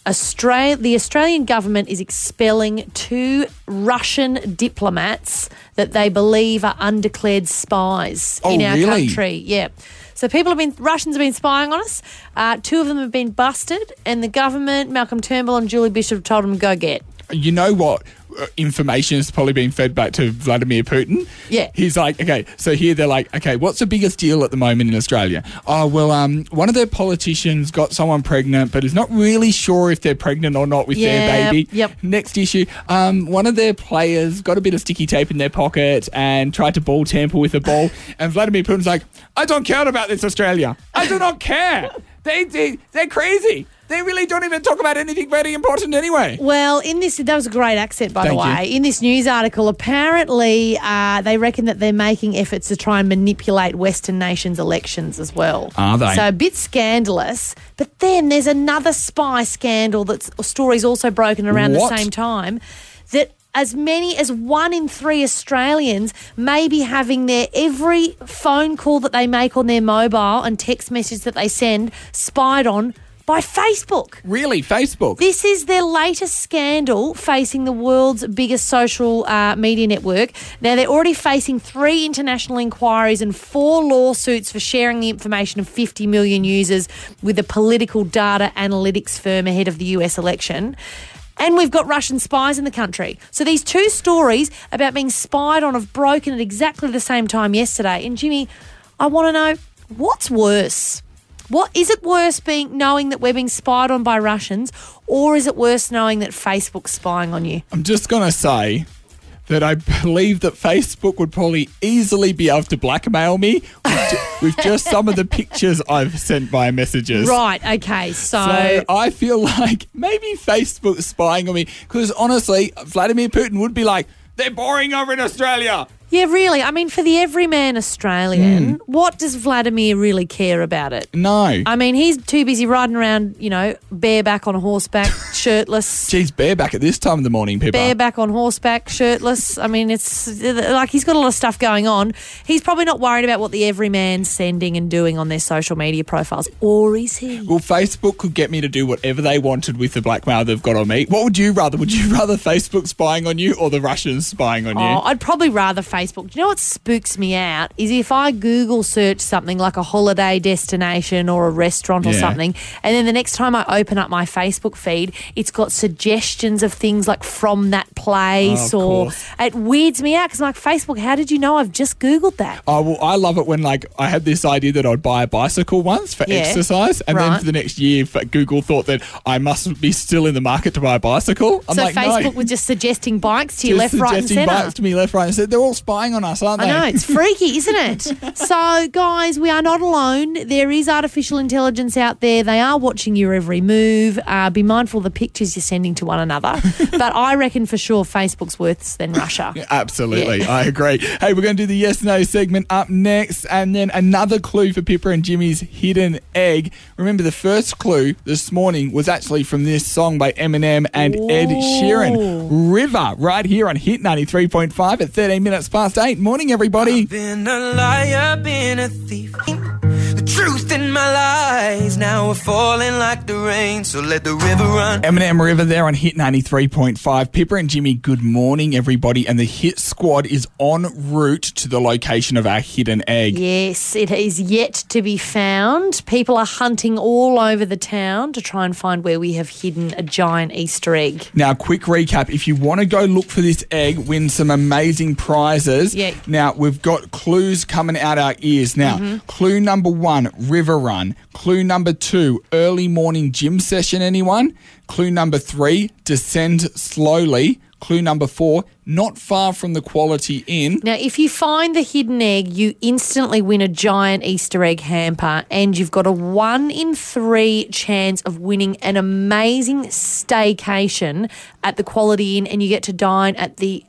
[SPEAKER 4] the Australian government is expelling 2 Russian diplomats that they believe are undeclared spies in our country. Yeah. So Russians have been spying on us. 2 of them have been busted, and the government, Malcolm Turnbull and Julie Bishop, have told them to go get.
[SPEAKER 3] You know what information has probably been fed back to Vladimir Putin?
[SPEAKER 4] Yeah.
[SPEAKER 3] He's like, okay, so here they're like, okay, what's the biggest deal at the moment in Australia? Oh, well, one of their politicians got someone pregnant, but is not really sure if they're pregnant or not with their baby.
[SPEAKER 4] Yep.
[SPEAKER 3] Next issue, one of their players got a bit of sticky tape in their pocket and tried to ball tamper with a ball. And Vladimir Putin's like, I don't care about this, Australia. I do not care. They're crazy. They really don't even talk about anything very important anyway.
[SPEAKER 4] Well, that was a great accent, by the way.
[SPEAKER 3] Thank you.
[SPEAKER 4] In this news article, apparently they reckon that they're making efforts to try and manipulate Western nations' elections as well.
[SPEAKER 3] Are they?
[SPEAKER 4] So a bit scandalous. But then there's another spy scandal story's also broken around the same time, that as many as 1 in 3 Australians may be having their every phone call that they make on their mobile and text message that they send spied on by Facebook.
[SPEAKER 3] Really? Facebook?
[SPEAKER 4] This is their latest scandal facing the world's biggest social media network. Now, they're already facing 3 international inquiries and 4 lawsuits for sharing the information of 50 million users with a political data analytics firm ahead of the US election. And we've got Russian spies in the country. So these 2 stories about being spied on have broken at exactly the same time yesterday. And Jimmy, I want to know, what's worse? What is it worse knowing that we're being spied on by Russians, or is it worse knowing that Facebook's spying on you?
[SPEAKER 3] I'm just going to say that I believe that Facebook would probably easily be able to blackmail me with just some of the pictures I've sent via messages.
[SPEAKER 4] Right, okay, so
[SPEAKER 3] I feel like maybe Facebook's spying on me because honestly, Vladimir Putin would be like, they're boring over in Australia.
[SPEAKER 4] Yeah, really. I mean, for the everyman Australian, what does Vladimir really care about it?
[SPEAKER 3] No.
[SPEAKER 4] I mean, he's too busy riding around, bareback on horseback, shirtless.
[SPEAKER 3] Geez, bareback at this time of the morning, Pippa.
[SPEAKER 4] Bareback on horseback, shirtless. I mean, it's like he's got a lot of stuff going on. He's probably not worried about what the everyman's sending and doing on their social media profiles. Or is he?
[SPEAKER 3] Well, Facebook could get me to do whatever they wanted with the blackmail they've got on me. What would you rather? Would you rather Facebook spying on you or the Russians spying on you?
[SPEAKER 4] Oh, I'd probably rather Facebook. Do you know what spooks me out is if I Google search something like a holiday destination or a restaurant or something, and then the next time I open up my Facebook feed, it's got suggestions of things like from that place, it weirds me out because I'm like, Facebook, how did you know I've just Googled that?
[SPEAKER 3] Oh, well, I love it when I had this idea that I'd buy a bicycle once for exercise, and then for the next year, Google thought that I must be still in the market to buy a bicycle. I'm
[SPEAKER 4] so
[SPEAKER 3] like,
[SPEAKER 4] Facebook
[SPEAKER 3] no.
[SPEAKER 4] was just suggesting bikes to you left, right and centre.
[SPEAKER 3] Bikes to me left, right and centre. They're all spying on us, aren't they?
[SPEAKER 4] I know, it's freaky, isn't it? So, guys, we are not alone. There is artificial intelligence out there. They are watching your every move. Be mindful of the pictures you're sending to one another. But I reckon for sure Facebook's worse than Russia.
[SPEAKER 3] Yeah, absolutely, I agree. Hey, we're going to do the yes-no segment up next, and then another clue for Pippa and Jimmy's hidden egg. Remember, the first clue this morning was actually from this song by Eminem and Ed Sheeran, River, right here on Hit 93.5 at 13 minutes past 8. Morning, everybody.
[SPEAKER 15] I've been a liar, been a thief. The truth in my lies now are falling like the rain, so let the river run.
[SPEAKER 3] Eminem River there on Hit 93.5. Pippa and Jimmy, good morning, everybody. And the Hit Squad is en route to the location of our hidden egg.
[SPEAKER 4] Yes, it is yet to be found. People are hunting all over the town to try and find where we have hidden a giant Easter egg.
[SPEAKER 3] Now, quick recap. If you want to go look for this egg, win some amazing prizes.
[SPEAKER 4] Yeah.
[SPEAKER 3] Now, we've got clues coming out our ears. Now, clue number 1, river run. Clue number 2, early morning gym session, anyone? Clue number 3, descend slowly. Clue number 4, not far from the Quality Inn.
[SPEAKER 4] Now, if you find the hidden egg, you instantly win a giant Easter egg hamper, and you've got a 1 in 3 chance of winning an amazing staycation at the Quality Inn, and you get to dine at the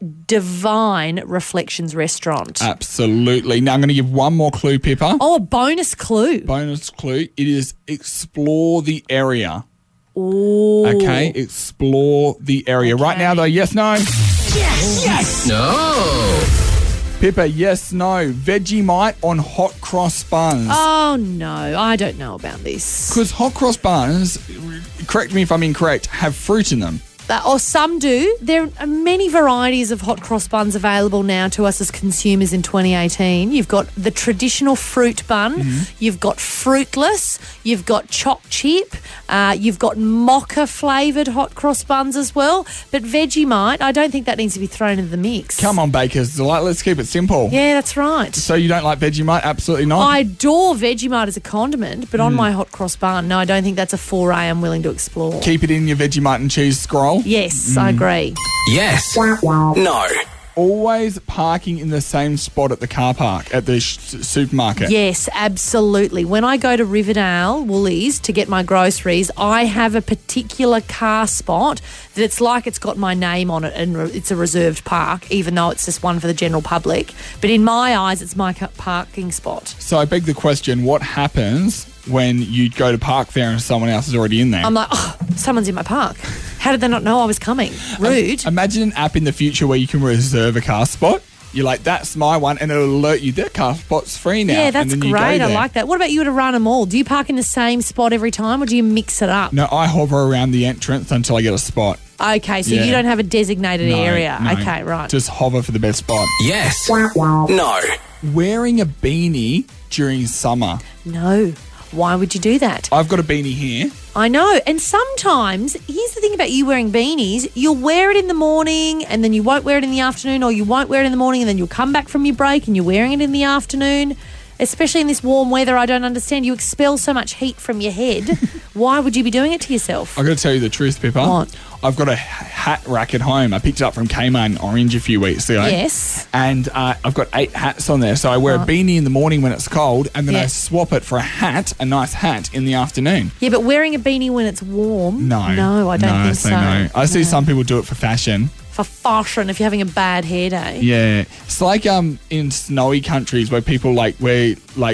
[SPEAKER 4] Divine Reflections restaurant.
[SPEAKER 3] Absolutely. Now, I'm going to give one more clue, Pippa.
[SPEAKER 4] Oh, a bonus clue.
[SPEAKER 3] Bonus clue. It is explore the area.
[SPEAKER 4] Ooh.
[SPEAKER 3] Okay, explore the area. Okay. Right now, though, yes, no?
[SPEAKER 15] Yes!
[SPEAKER 3] No! Pippa, yes, no. Vegemite on hot cross buns.
[SPEAKER 4] Oh, no. I don't know about this.
[SPEAKER 3] Because hot cross buns correct me if I'm incorrect, have fruit in them.
[SPEAKER 4] Or some do. There are many varieties of hot cross buns available now to us as consumers in 2018. You've got the traditional fruit bun. You've got fruitless. You've got choc chip. You've got mocha flavoured hot cross buns as well. But Vegemite, I don't think that needs to be thrown into the mix.
[SPEAKER 3] Come on, Bakers Delight. Let's keep it simple.
[SPEAKER 4] Yeah, that's right.
[SPEAKER 3] So you don't like Vegemite? Absolutely not.
[SPEAKER 4] I adore Vegemite as a condiment, but on my hot cross bun, no, I don't think that's a foray I'm willing to explore.
[SPEAKER 3] Keep it in your Vegemite and cheese scroll.
[SPEAKER 4] Yes, I agree.
[SPEAKER 2] Yes. No.
[SPEAKER 3] Always parking in the same spot at the car park, at the supermarket.
[SPEAKER 4] Yes, absolutely. When I go to Riverdale Woolies to get my groceries, I have a particular car spot that it's like it's got my name on it and it's a reserved park, even though it's just one for the general public. But in my eyes, it's my parking spot.
[SPEAKER 3] So I beg the question, what happens when you go to park there and someone else is already in there?
[SPEAKER 4] I'm like, oh, someone's in my park. How did they not know I was coming? Rude.
[SPEAKER 3] Imagine an app in the future where you can reserve a car spot. You're like, that's my one, and it'll alert you, that car spot's free now.
[SPEAKER 4] Yeah, that's
[SPEAKER 3] and then you
[SPEAKER 4] great.
[SPEAKER 3] go
[SPEAKER 4] I
[SPEAKER 3] there.
[SPEAKER 4] like that. What about you at a Rana Mall? Do you park in the same spot every time or do you mix it up?
[SPEAKER 3] No, I hover around the entrance until I get a spot.
[SPEAKER 4] Okay, so you don't have a designated area.
[SPEAKER 3] No.
[SPEAKER 4] Okay, right.
[SPEAKER 3] Just hover for the best spot.
[SPEAKER 2] Yes. No.
[SPEAKER 3] Wearing a beanie during summer.
[SPEAKER 4] No. Why would you do that?
[SPEAKER 3] I've got a beanie here.
[SPEAKER 4] I know. And sometimes, here's the thing about you wearing beanies, you'll wear it in the morning and then you won't wear it in the afternoon, or you won't wear it in the morning and then you'll come back from your break and you're wearing it in the afternoon. Especially in this warm weather, I don't understand. You expel so much heat from your head. Why would you be doing it to yourself?
[SPEAKER 3] I've got to tell you the truth, Pippa.
[SPEAKER 4] What?
[SPEAKER 3] I've got a hat rack at home. I picked it up from Kmart in Orange a few weeks ago.
[SPEAKER 4] Yes.
[SPEAKER 3] And I've got 8 hats on there. So I wear a beanie in the morning when it's cold, and then I swap it for a hat, a nice hat, in the afternoon.
[SPEAKER 4] Yeah, but wearing a beanie when it's warm?
[SPEAKER 3] No.
[SPEAKER 4] No, I don't think so.
[SPEAKER 3] No. I see some people do it for fashion.
[SPEAKER 4] For fashion, if you're having a bad hair day.
[SPEAKER 3] Yeah, it's like in snowy countries where people wear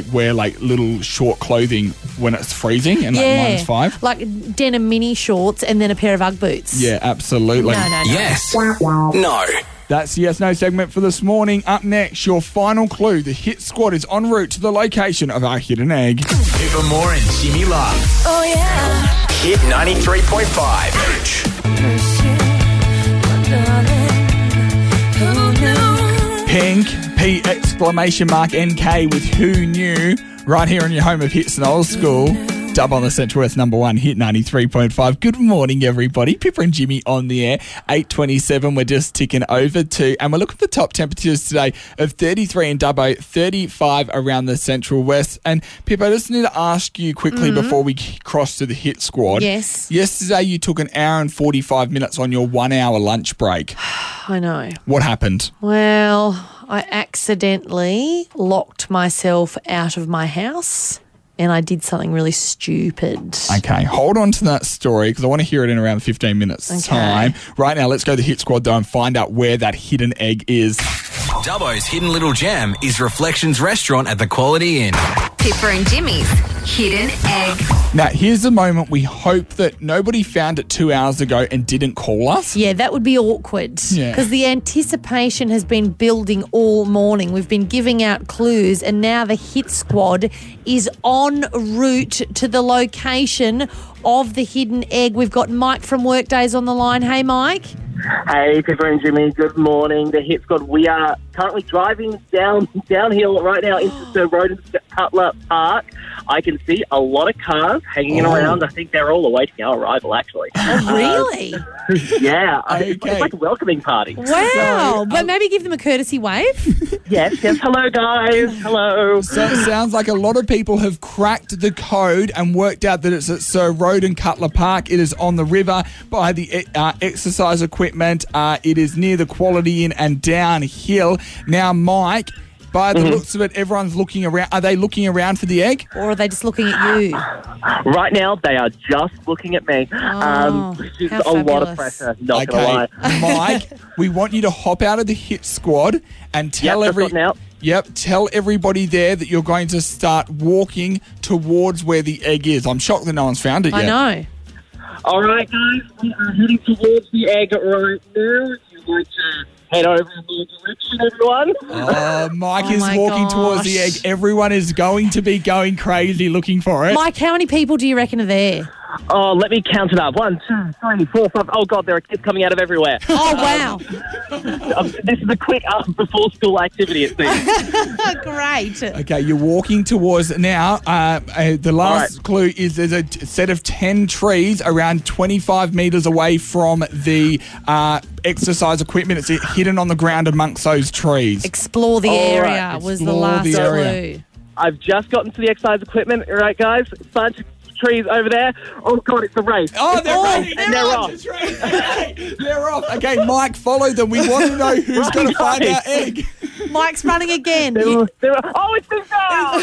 [SPEAKER 3] little short clothing when it's freezing and -5.
[SPEAKER 4] Like denim mini shorts and then a pair of Ugg boots.
[SPEAKER 3] Yeah, absolutely.
[SPEAKER 4] No.
[SPEAKER 2] Yes. No.
[SPEAKER 3] That's the Yes No segment for this morning. Up next, your final clue. The Hit Squad is en route to the location of our hidden egg.
[SPEAKER 2] Pippa Moore and Jimmy Love.
[SPEAKER 1] Oh, yeah.
[SPEAKER 2] Hit 93.5.
[SPEAKER 3] Pink, P!NK with Who Knew, right here on your home of hits and old school. Dub on the Central West #1 hit 93.5. Good morning, everybody. Pippa and Jimmy on the air. 8:27. We're just ticking over to, and we're looking for top temperatures today of 33 in Dubbo, 35 around the Central West. And Pippa, I just need to ask you quickly before we cross to the Hit Squad.
[SPEAKER 4] Yes.
[SPEAKER 3] Yesterday, you took an hour and 45 minutes on your 1 hour lunch break.
[SPEAKER 4] I know.
[SPEAKER 3] What happened?
[SPEAKER 4] Well, I accidentally locked myself out of my house. And I did something really stupid.
[SPEAKER 3] Okay, hold on to that story because I want to hear it in around 15 minutes' time. Right now, let's go to the Hit Squad, though, and find out where that hidden egg is.
[SPEAKER 2] Dubbo's hidden little gem is Reflections Restaurant at the Quality Inn.
[SPEAKER 7] Pippa and Jimmy's hidden egg.
[SPEAKER 3] Now, here's the moment we hope that nobody found it 2 hours ago and didn't call us.
[SPEAKER 4] Yeah, that would be awkward.
[SPEAKER 3] Yeah.
[SPEAKER 4] Because the anticipation has been building all morning. We've been giving out clues, and now the Hit Squad is en route to the location of the hidden egg. We've got Mike from Workdays on the line. Hey, Mike.
[SPEAKER 16] Hey, Pippa and Jimmy, good morning. The Hit Squad, we are currently driving downhill right now into the road in Cutler Park. I can see a lot of cars hanging around. I think they're all awaiting our arrival, actually.
[SPEAKER 4] Oh, really?
[SPEAKER 16] Yeah. It's like a welcoming party.
[SPEAKER 4] Wow. But maybe give them a courtesy wave.
[SPEAKER 16] Yes. Hello, guys. Hello.
[SPEAKER 3] So it sounds like a lot of people have cracked the code and worked out that it's at Sir Road in Cutler Park. It is on the river by the exercise equipment. It is near the Quality Inn and downhill. Now, Mike, by the looks of it, everyone's looking around. Are they looking around for the egg?
[SPEAKER 4] Or are they just looking at you?
[SPEAKER 16] Right now, they are just looking at me. Which is a lot of pressure, not going to lie.
[SPEAKER 3] Mike, we want you to hop out of the Hit Squad and tell tell everybody there that you're going to start walking towards where the egg is. I'm shocked that no one's found it yet.
[SPEAKER 4] I know.
[SPEAKER 16] All right, guys, we are heading towards the egg right now. If you'd like to head over in the direction, everyone.
[SPEAKER 3] Mike is walking towards the egg. Everyone is going to be going crazy looking for it.
[SPEAKER 4] Mike, how many people do you reckon are there?
[SPEAKER 16] Oh, let me count it up. 1, 2, 3, 4, 5. Oh, God, there are kids coming out of everywhere.
[SPEAKER 4] Oh, wow.
[SPEAKER 16] This is a quick before school activity, it seems.
[SPEAKER 4] Great.
[SPEAKER 3] Okay, you're walking towards now. The last clue is there's a set of 10 trees around 25 metres away from the exercise equipment. It's hidden on the ground amongst those trees.
[SPEAKER 4] Explore the area was the last clue.
[SPEAKER 16] I've just gotten to the exercise equipment. All right, guys. Bunch of trees over there. Oh, God, it's a race.
[SPEAKER 3] Oh,
[SPEAKER 16] they're off.
[SPEAKER 3] They're off. Okay, Mike, follow them. We want to know who's going to find our egg.
[SPEAKER 4] Mike's running again.
[SPEAKER 16] Oh, it's this guy.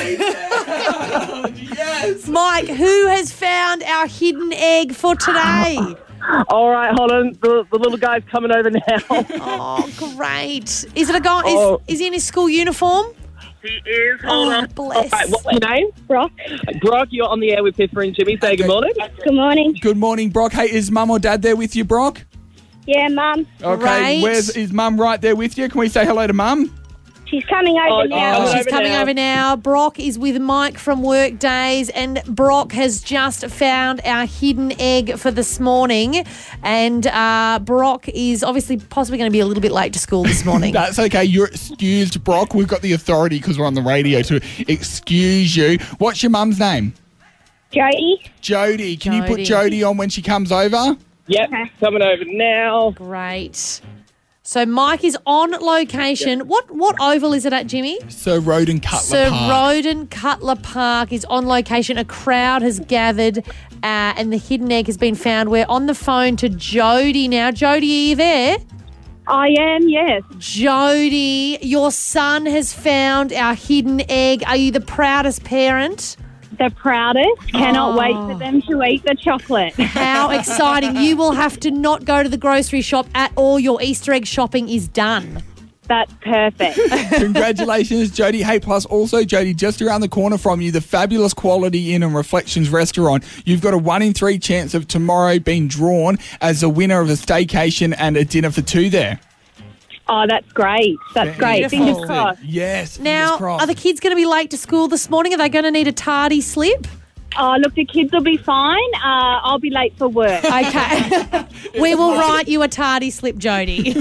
[SPEAKER 3] Yes.
[SPEAKER 4] Mike, who has found our hidden egg for today?
[SPEAKER 16] All right, hold on. The little guy's coming over now.
[SPEAKER 4] Oh, great. Is it a guy? Is he in his school uniform?
[SPEAKER 16] He is. Hold on.
[SPEAKER 4] Bless.
[SPEAKER 16] All right, what's your name? Brock. Brock, you're on the air with Pippa and Jimmy. Say good morning.
[SPEAKER 17] Good morning.
[SPEAKER 3] Good morning, Brock. Hey, is Mum or Dad there with you, Brock?
[SPEAKER 17] Yeah, Mum.
[SPEAKER 3] Okay, is Mum right there with you? Can we say hello to Mum?
[SPEAKER 17] She's coming over now.
[SPEAKER 4] She's coming over now. Brock is with Mike from Work Days, and Brock has just found our hidden egg for this morning. And Brock is obviously possibly going to be a little bit late to school this morning.
[SPEAKER 3] That's okay. You're excused, Brock. We've got the authority because we're on the radio to excuse you. What's your mum's name?
[SPEAKER 17] Jody.
[SPEAKER 3] Jody. Can you put Jody on when she comes over?
[SPEAKER 16] Yep, coming over now.
[SPEAKER 4] Great. So Mike is on location. What oval is it at, Jimmy?
[SPEAKER 3] Sir Roden Cutler
[SPEAKER 4] Sir
[SPEAKER 3] Park.
[SPEAKER 4] Roden Cutler Park is on location. A crowd has gathered and the hidden egg has been found. We're on the phone to Jody now. Jody, are you there?
[SPEAKER 17] I am, yes.
[SPEAKER 4] Jody, your son has found our hidden egg. Are you the proudest parent?
[SPEAKER 17] The proudest. Cannot wait for them to eat the chocolate.
[SPEAKER 4] How exciting. You will have to not go to the grocery shop at all. Your Easter egg shopping is done.
[SPEAKER 17] That's perfect.
[SPEAKER 3] Congratulations, Jody. Hey, plus also, Jody, just around the corner from you, the fabulous Quality Inn and Reflections restaurant. You've got a 1 in 3 chance of tomorrow being drawn as the winner of a staycation and a dinner for 2 there.
[SPEAKER 17] Oh, that's great. That's great. Fingers crossed.
[SPEAKER 3] Yes.
[SPEAKER 4] Now, are the kids going to be late to school this morning? Are they going to need a tardy slip?
[SPEAKER 17] Oh, look, the kids will be fine. I'll be late for work.
[SPEAKER 4] Okay. We will write you a tardy slip, Jody.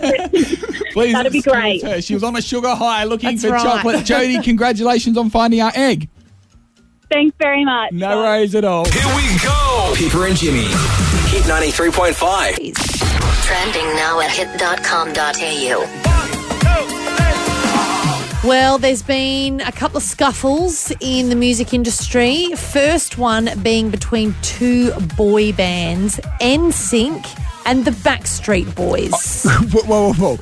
[SPEAKER 3] Please.
[SPEAKER 17] That'd be great.
[SPEAKER 3] Her. She was on a sugar high looking
[SPEAKER 4] That's
[SPEAKER 3] for
[SPEAKER 4] right.
[SPEAKER 3] chocolate. Jody, congratulations on finding our egg.
[SPEAKER 17] Thanks very much.
[SPEAKER 3] No worries at all.
[SPEAKER 2] Here we go. Pippa and Jimmy. Hit 93.5.
[SPEAKER 7] Trending now at hit.com.au.
[SPEAKER 4] Well, there's been a couple of scuffles in the music industry. First one being between 2 boy bands, NSYNC and the Backstreet Boys.
[SPEAKER 3] Whoa.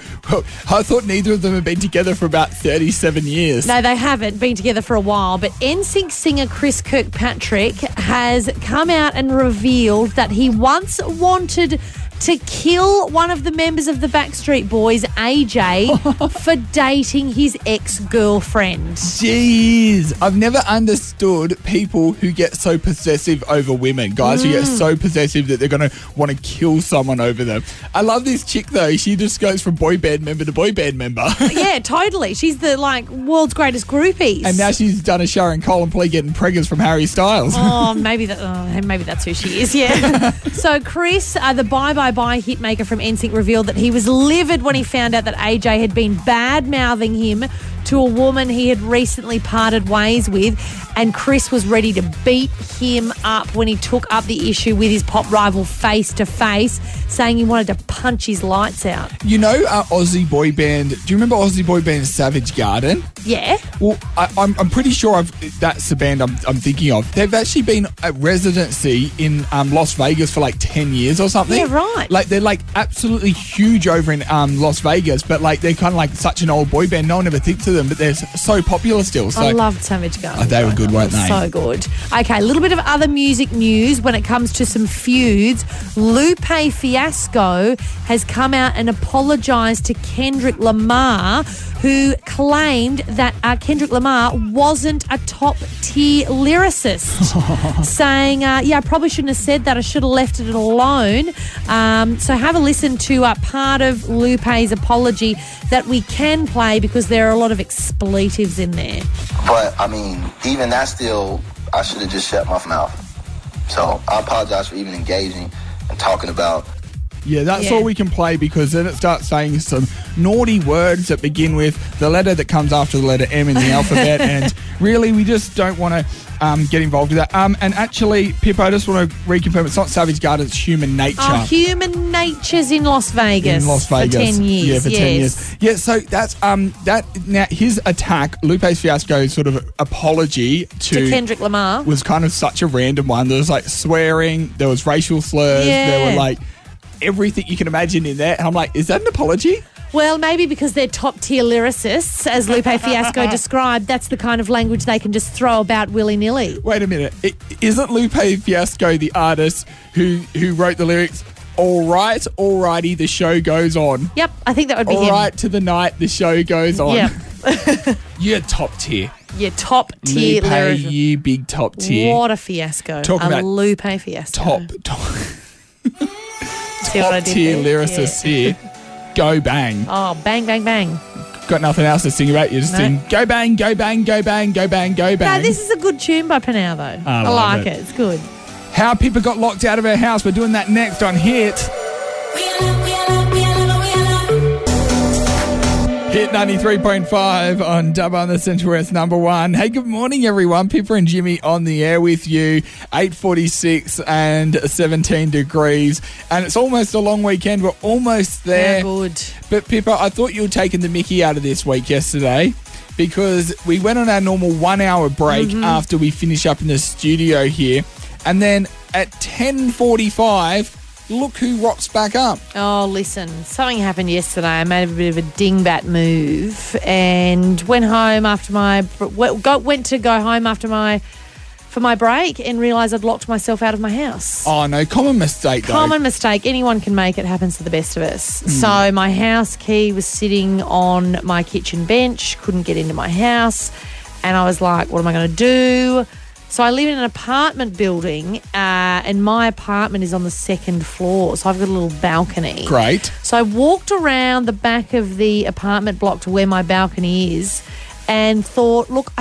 [SPEAKER 3] I thought neither of them had been together for about 37 years.
[SPEAKER 4] No, they haven't been together for a while, but NSYNC singer Chris Kirkpatrick has come out and revealed that he once wanted to kill one of the members of the Backstreet Boys, AJ, for dating his ex-girlfriend.
[SPEAKER 3] Jeez. I've never understood people who get so possessive over women. Guys who get so possessive that they're going to want to kill someone over them. I love this chick, though. She just goes from boy band member to boy band member.
[SPEAKER 4] Yeah, totally. She's the, world's greatest groupies.
[SPEAKER 3] And now she's done a show in Colin Plea getting preggers from Harry Styles.
[SPEAKER 4] Oh, maybe that's who she is, yeah. So Chris, the Bye Bye Bye hitmaker from NSYNC, revealed that he was livid when he found out that AJ had been bad-mouthing him to a woman he had recently parted ways with, and Chris was ready to beat him up when he took up the issue with his pop rival face to face, saying he wanted to punch his lights out.
[SPEAKER 3] You know Aussie boy band, do you remember Aussie boy band Savage Garden?
[SPEAKER 4] Yeah.
[SPEAKER 3] Well, I'm pretty sure that's the band I'm thinking of. They've actually been at residency in Las Vegas for like 10 years or something.
[SPEAKER 4] Yeah, right.
[SPEAKER 3] Like they're like absolutely huge over in Las Vegas, but like they're kind of like such an old boy band. No one ever thinks of them, but they're so popular still. So
[SPEAKER 4] I loved Savage Garden.
[SPEAKER 3] Oh, they were good, weren't they?
[SPEAKER 4] So good. Okay, a little bit of other music news when it comes to some feuds. Lupe Fiasco has come out and apologised to Kendrick Lamar, who claimed that Kendrick Lamar wasn't a top-tier lyricist, saying, I probably shouldn't have said that. I should have left it alone. So have a listen to part of Lupe's apology that we can play because there are a lot of expletives in there.
[SPEAKER 18] But, I mean, even that still, I should have just shut my mouth. So I apologize for even engaging and talking about.
[SPEAKER 3] Yeah, that's all we can play, because then it starts saying some naughty words that begin with the letter that comes after the letter M in the alphabet, and really we just don't want to get involved with that. And actually, Pippa, I just want to reconfirm, it's not Savage Garden, it's Human Nature.
[SPEAKER 4] Oh, Human Nature's in Las Vegas.
[SPEAKER 3] In Las Vegas.
[SPEAKER 4] For 10 years.
[SPEAKER 3] Yeah, for 10 years. Yeah, so that's that. Now, his attack, Lupe's Fiasco's sort of apology to
[SPEAKER 4] Kendrick Lamar,
[SPEAKER 3] was kind of such a random one. There was like swearing, there was racial slurs, there were like everything you can imagine in there. And I'm like, is that an apology?
[SPEAKER 4] Well, maybe because they're top-tier lyricists, as Lupe Fiasco described, that's the kind of language they can just throw about willy-nilly.
[SPEAKER 3] Wait a minute. Isn't Lupe Fiasco the artist who wrote the lyrics, all right, alrighty, the show goes on?
[SPEAKER 4] Yep, I think that would be him.
[SPEAKER 3] All right to the night, the show goes on.
[SPEAKER 4] Yep.
[SPEAKER 3] You're top tier.
[SPEAKER 4] You're top-tier
[SPEAKER 3] Lupe,
[SPEAKER 4] lyricist.
[SPEAKER 3] you big top tier.
[SPEAKER 4] What a fiasco.
[SPEAKER 3] Talking about
[SPEAKER 4] Lupe Fiasco.
[SPEAKER 3] Top tier lyricists here. Go bang.
[SPEAKER 4] Oh, bang, bang, bang.
[SPEAKER 3] Got nothing else to sing about. You just sing go bang, go bang, go bang, go bang, go bang.
[SPEAKER 4] No, this is a good tune by Pernell, though. I like it. It's good.
[SPEAKER 3] How Pippa got locked out of her house. We're doing that next on Hit. Hit 93.5 on Dubbo on the Central West number 1. Hey, good morning, everyone. Pippa and Jimmy on the air with you. 8:46 and 17 degrees. And it's almost a long weekend. We're almost there.
[SPEAKER 4] Yeah, good.
[SPEAKER 3] But, Pippa, I thought you were taking the mickey out of this week yesterday, because we went on our normal 1 hour break after we finish up in the studio here. And then at 10:45... look who rocks back up.
[SPEAKER 4] Oh, listen, something happened yesterday. I made a bit of a dingbat move and went home after for my break and realised I'd locked myself out of my house.
[SPEAKER 3] Oh, no, common mistake, though.
[SPEAKER 4] Common mistake. Anyone can make it. Happens to the best of us. So my house key was sitting on my kitchen bench, couldn't get into my house, and I was like, what am I going to do? So I live in an apartment building, and my apartment is on the second floor, so I've got a little balcony.
[SPEAKER 3] Great.
[SPEAKER 4] So I walked around the back of the apartment block to where my balcony is and thought, look,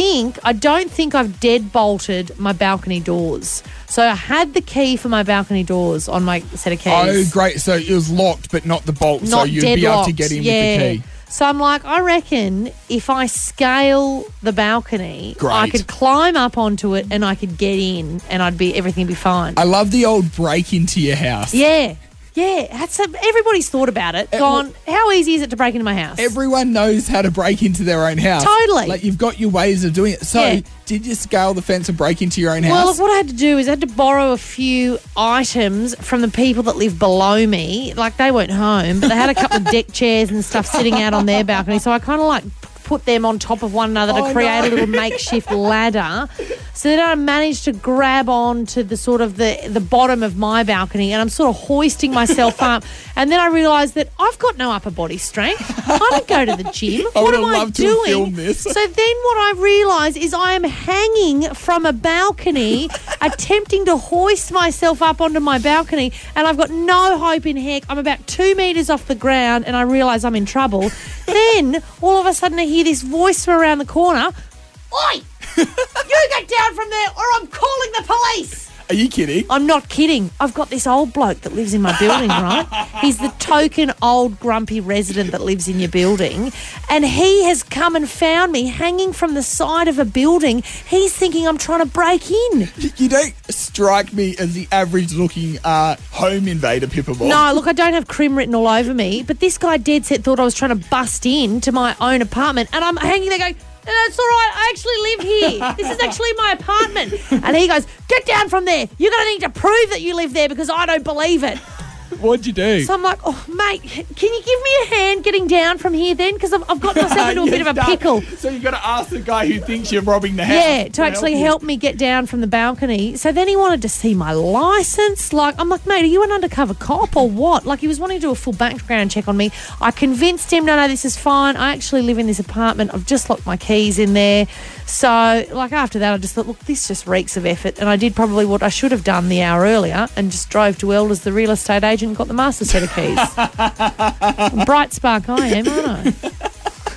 [SPEAKER 4] I don't think I've deadbolted my balcony doors. So I had the key for my balcony doors on my set of keys.
[SPEAKER 3] Oh, great. So it was locked, but not the bolt, so you'd be able to get in with the key.
[SPEAKER 4] So I'm like, I reckon if I scale the balcony, I could climb up onto it and I could get in and everything would be fine.
[SPEAKER 3] I love the old break into your house.
[SPEAKER 4] Yeah. Yeah, everybody's thought about it. Gone, how easy is it to break into my house?
[SPEAKER 3] Everyone knows how to break into their own house.
[SPEAKER 4] Totally.
[SPEAKER 3] Like, you've got your ways of doing it. So, did you scale the fence and break into your own house?
[SPEAKER 4] Well, what I had to do is I had to borrow a few items from the people that live below me. Like, they weren't home, but they had a couple of deck chairs and stuff sitting out on their balcony. So I kind of like put them on top of one another to create a little makeshift ladder. So then I managed to grab on to the sort of the bottom of my balcony, and I'm sort of hoisting myself up. And then I realised that I've got no upper body strength. I don't go to the gym. What am I doing?
[SPEAKER 3] Film this.
[SPEAKER 4] So then what I realised is I am hanging from a balcony, attempting to hoist myself up onto my balcony, and I've got no hope in heck. I'm about 2 metres off the ground, and I realise I'm in trouble. Then all of a sudden I hear this voice from around the corner. Oi! You get down from there or I'm calling the police!
[SPEAKER 3] Are you kidding?
[SPEAKER 4] I'm not kidding. I've got this old bloke that lives in my building, right? He's the token old grumpy resident that lives in your building, and he has come and found me hanging from the side of a building. He's thinking I'm trying to break in.
[SPEAKER 3] You don't strike me as the average-looking home invader, Pippa Moore.
[SPEAKER 4] No, look, I don't have crim written all over me, but this guy dead set thought I was trying to bust into my own apartment, and I'm hanging there going, no, it's all right. I actually live here. This is actually my apartment. And he goes, get down from there. You're going to need to prove that you live there because I don't believe it.
[SPEAKER 3] What'd you do?
[SPEAKER 4] So I'm like, oh, mate, can you give me a hand getting down from here then? Because I've got myself into a bit of a pickle.
[SPEAKER 3] So you've got to ask the guy who thinks you're robbing the house.
[SPEAKER 4] Yeah, to actually help me get down from the balcony. So then he wanted to see my licence. Like, I'm like, mate, are you an undercover cop or what? Like, he was wanting to do a full background check on me. I convinced him, no, this is fine. I actually live in this apartment. I've just locked my keys in there. So, like, after that, I just thought, look, this just reeks of effort. And I did probably what I should have done the hour earlier and just drove to Elders, the real estate agent, and got the master set of keys. Bright spark I am, aren't I? So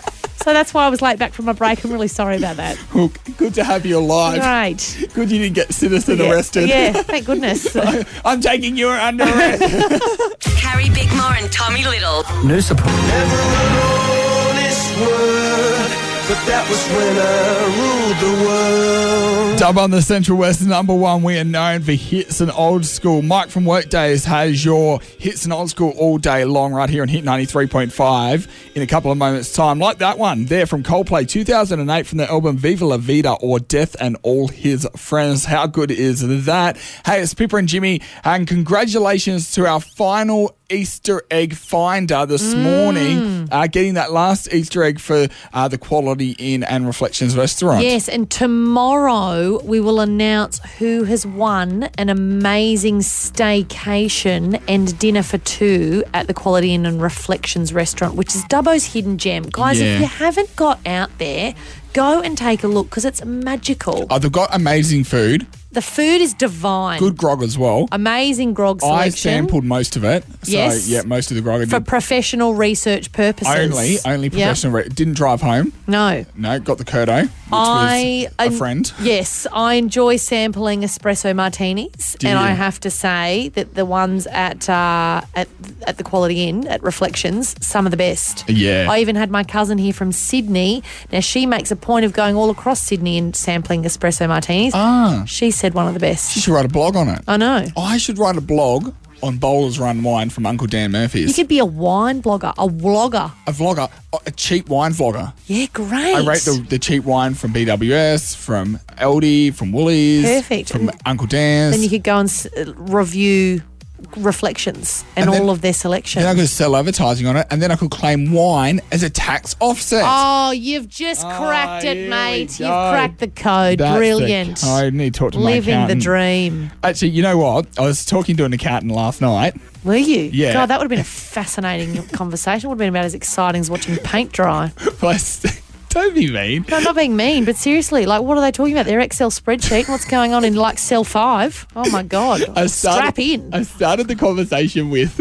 [SPEAKER 4] So that's why I was late back from my break. I'm really sorry about that.
[SPEAKER 3] Well, good to have you alive.
[SPEAKER 4] Great.
[SPEAKER 3] Good you didn't get citizen arrested.
[SPEAKER 4] Yeah, thank goodness.
[SPEAKER 3] I'm taking you under arrest.
[SPEAKER 7] Carrie Bickmore and Tommy Little.
[SPEAKER 15] New support. But that was when I ruled the world.
[SPEAKER 3] Dub on the Central West, number one. We are known for hits and old school. Mike from Workdays has your hits and old school all day long right here on Hit 93.5 in a couple of moments' time. Like that one there from Coldplay, 2008 from the album Viva La Vida or Death and All His Friends. How good is that? Hey, it's Pippa and Jimmy, and congratulations to our final Easter egg finder this morning, getting that last Easter egg for the Quality Inn and Reflections restaurant.
[SPEAKER 4] Yes, and tomorrow we will announce who has won an amazing staycation and dinner for two at the Quality Inn and Reflections restaurant, which is Dubbo's hidden gem. Guys, if you haven't got out there, go and take a look because it's magical.
[SPEAKER 3] Oh, they've got amazing food.
[SPEAKER 4] The food is divine.
[SPEAKER 3] Good grog as well.
[SPEAKER 4] Amazing grog selection.
[SPEAKER 3] I sampled most of it. So,
[SPEAKER 4] yes.
[SPEAKER 3] yeah, most of the grog.
[SPEAKER 4] For professional research purposes.
[SPEAKER 3] Only professional. Didn't drive home.
[SPEAKER 4] No.
[SPEAKER 3] No, got the Curdo, which was a friend.
[SPEAKER 4] Yes, I enjoy sampling espresso martinis. I have to say that the ones at the Quality Inn, at Reflections, some of the best.
[SPEAKER 3] Yeah.
[SPEAKER 4] I even had my cousin here from Sydney. Now, she makes a point of going all across Sydney and sampling espresso martinis. She said one of the best.
[SPEAKER 3] You should write a blog on it.
[SPEAKER 4] I know.
[SPEAKER 3] I should write a blog on Bowlers Run Wine from Uncle Dan Murphy's.
[SPEAKER 4] You could be a wine blogger, a vlogger.
[SPEAKER 3] A vlogger, a cheap wine vlogger.
[SPEAKER 4] Yeah, great.
[SPEAKER 3] I rate the cheap wine from BWS, from Aldi, from Woolies.
[SPEAKER 4] Perfect.
[SPEAKER 3] From Uncle Dan's.
[SPEAKER 4] Then you could go and review Reflections and all of their selection.
[SPEAKER 3] Then I could sell advertising on it, and then I could claim wine as a tax offset.
[SPEAKER 4] Oh, you've just cracked it, mate. You've cracked the code.
[SPEAKER 3] That's
[SPEAKER 4] Brilliant.
[SPEAKER 3] I need to talk to my accountant.
[SPEAKER 4] Living the dream.
[SPEAKER 3] Actually, you know what? I was talking to an accountant last night.
[SPEAKER 4] Were you?
[SPEAKER 3] Yeah.
[SPEAKER 4] God, that would have been a fascinating conversation. Would have been about as exciting as watching paint dry.
[SPEAKER 3] Don't be mean.
[SPEAKER 4] No, I'm not being mean, but seriously, like, what are they talking about? Their Excel spreadsheet? What's going on in, like, cell 5? Oh, my God. Strap in.
[SPEAKER 3] I started the conversation with,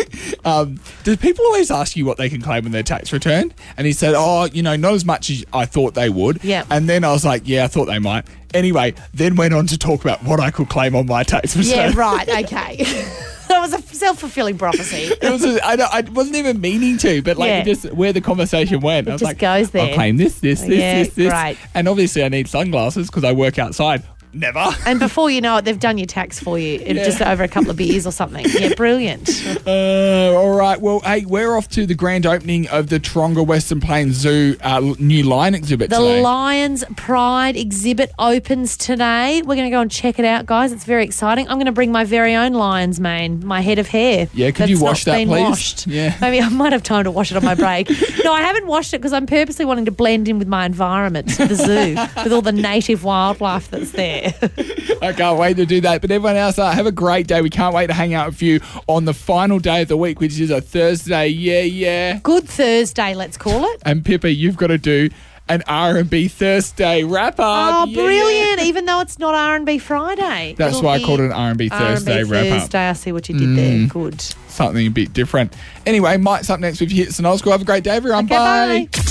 [SPEAKER 3] do people always ask you what they can claim on their tax return? And he said, not as much as I thought they would.
[SPEAKER 4] Yeah.
[SPEAKER 3] And then I was like, yeah, I thought they might. Anyway, then went on to talk about what I could claim on my tax return.
[SPEAKER 4] Yeah, right, okay. That was a self-fulfilling prophecy.
[SPEAKER 3] I wasn't even meaning to, but just where the conversation went. I was like,
[SPEAKER 4] goes there.
[SPEAKER 3] I'll claim this.
[SPEAKER 4] Great.
[SPEAKER 3] And obviously I need sunglasses because I work outside. Never.
[SPEAKER 4] And before you know it, they've done your tax for you just over a couple of beers or something. Yeah, brilliant.
[SPEAKER 3] All right. Well, hey, we're off to the grand opening of the Taronga Western Plains Zoo new lion exhibit today.
[SPEAKER 4] The Lions Pride exhibit opens today. We're going to go and check it out, guys. It's very exciting. I'm going to bring my very own lion's mane, my head of hair.
[SPEAKER 3] Yeah, could you wash that, please?
[SPEAKER 4] Washed.
[SPEAKER 3] Yeah.
[SPEAKER 4] Maybe I might have time to wash it on my break. No, I haven't washed it because I'm purposely wanting to blend in with my environment, the zoo, with all the native wildlife that's there.
[SPEAKER 3] I can't wait to do that. But everyone else, have a great day. We can't wait to hang out with you on the final day of the week, which is a Thursday. Yeah.
[SPEAKER 4] Good Thursday, let's call it.
[SPEAKER 3] And Pippa, you've got to do an R&B Thursday wrap up.
[SPEAKER 4] Oh, brilliant. Even though it's not R&B Friday.
[SPEAKER 3] That's why I called it an R&B Thursday
[SPEAKER 4] R&B
[SPEAKER 3] wrap up.
[SPEAKER 4] Thursday, I see what you did there. Good.
[SPEAKER 3] Something a bit different. Anyway, Mike's up next with Hits and Old School. Have a great day, everyone.
[SPEAKER 4] Okay, bye.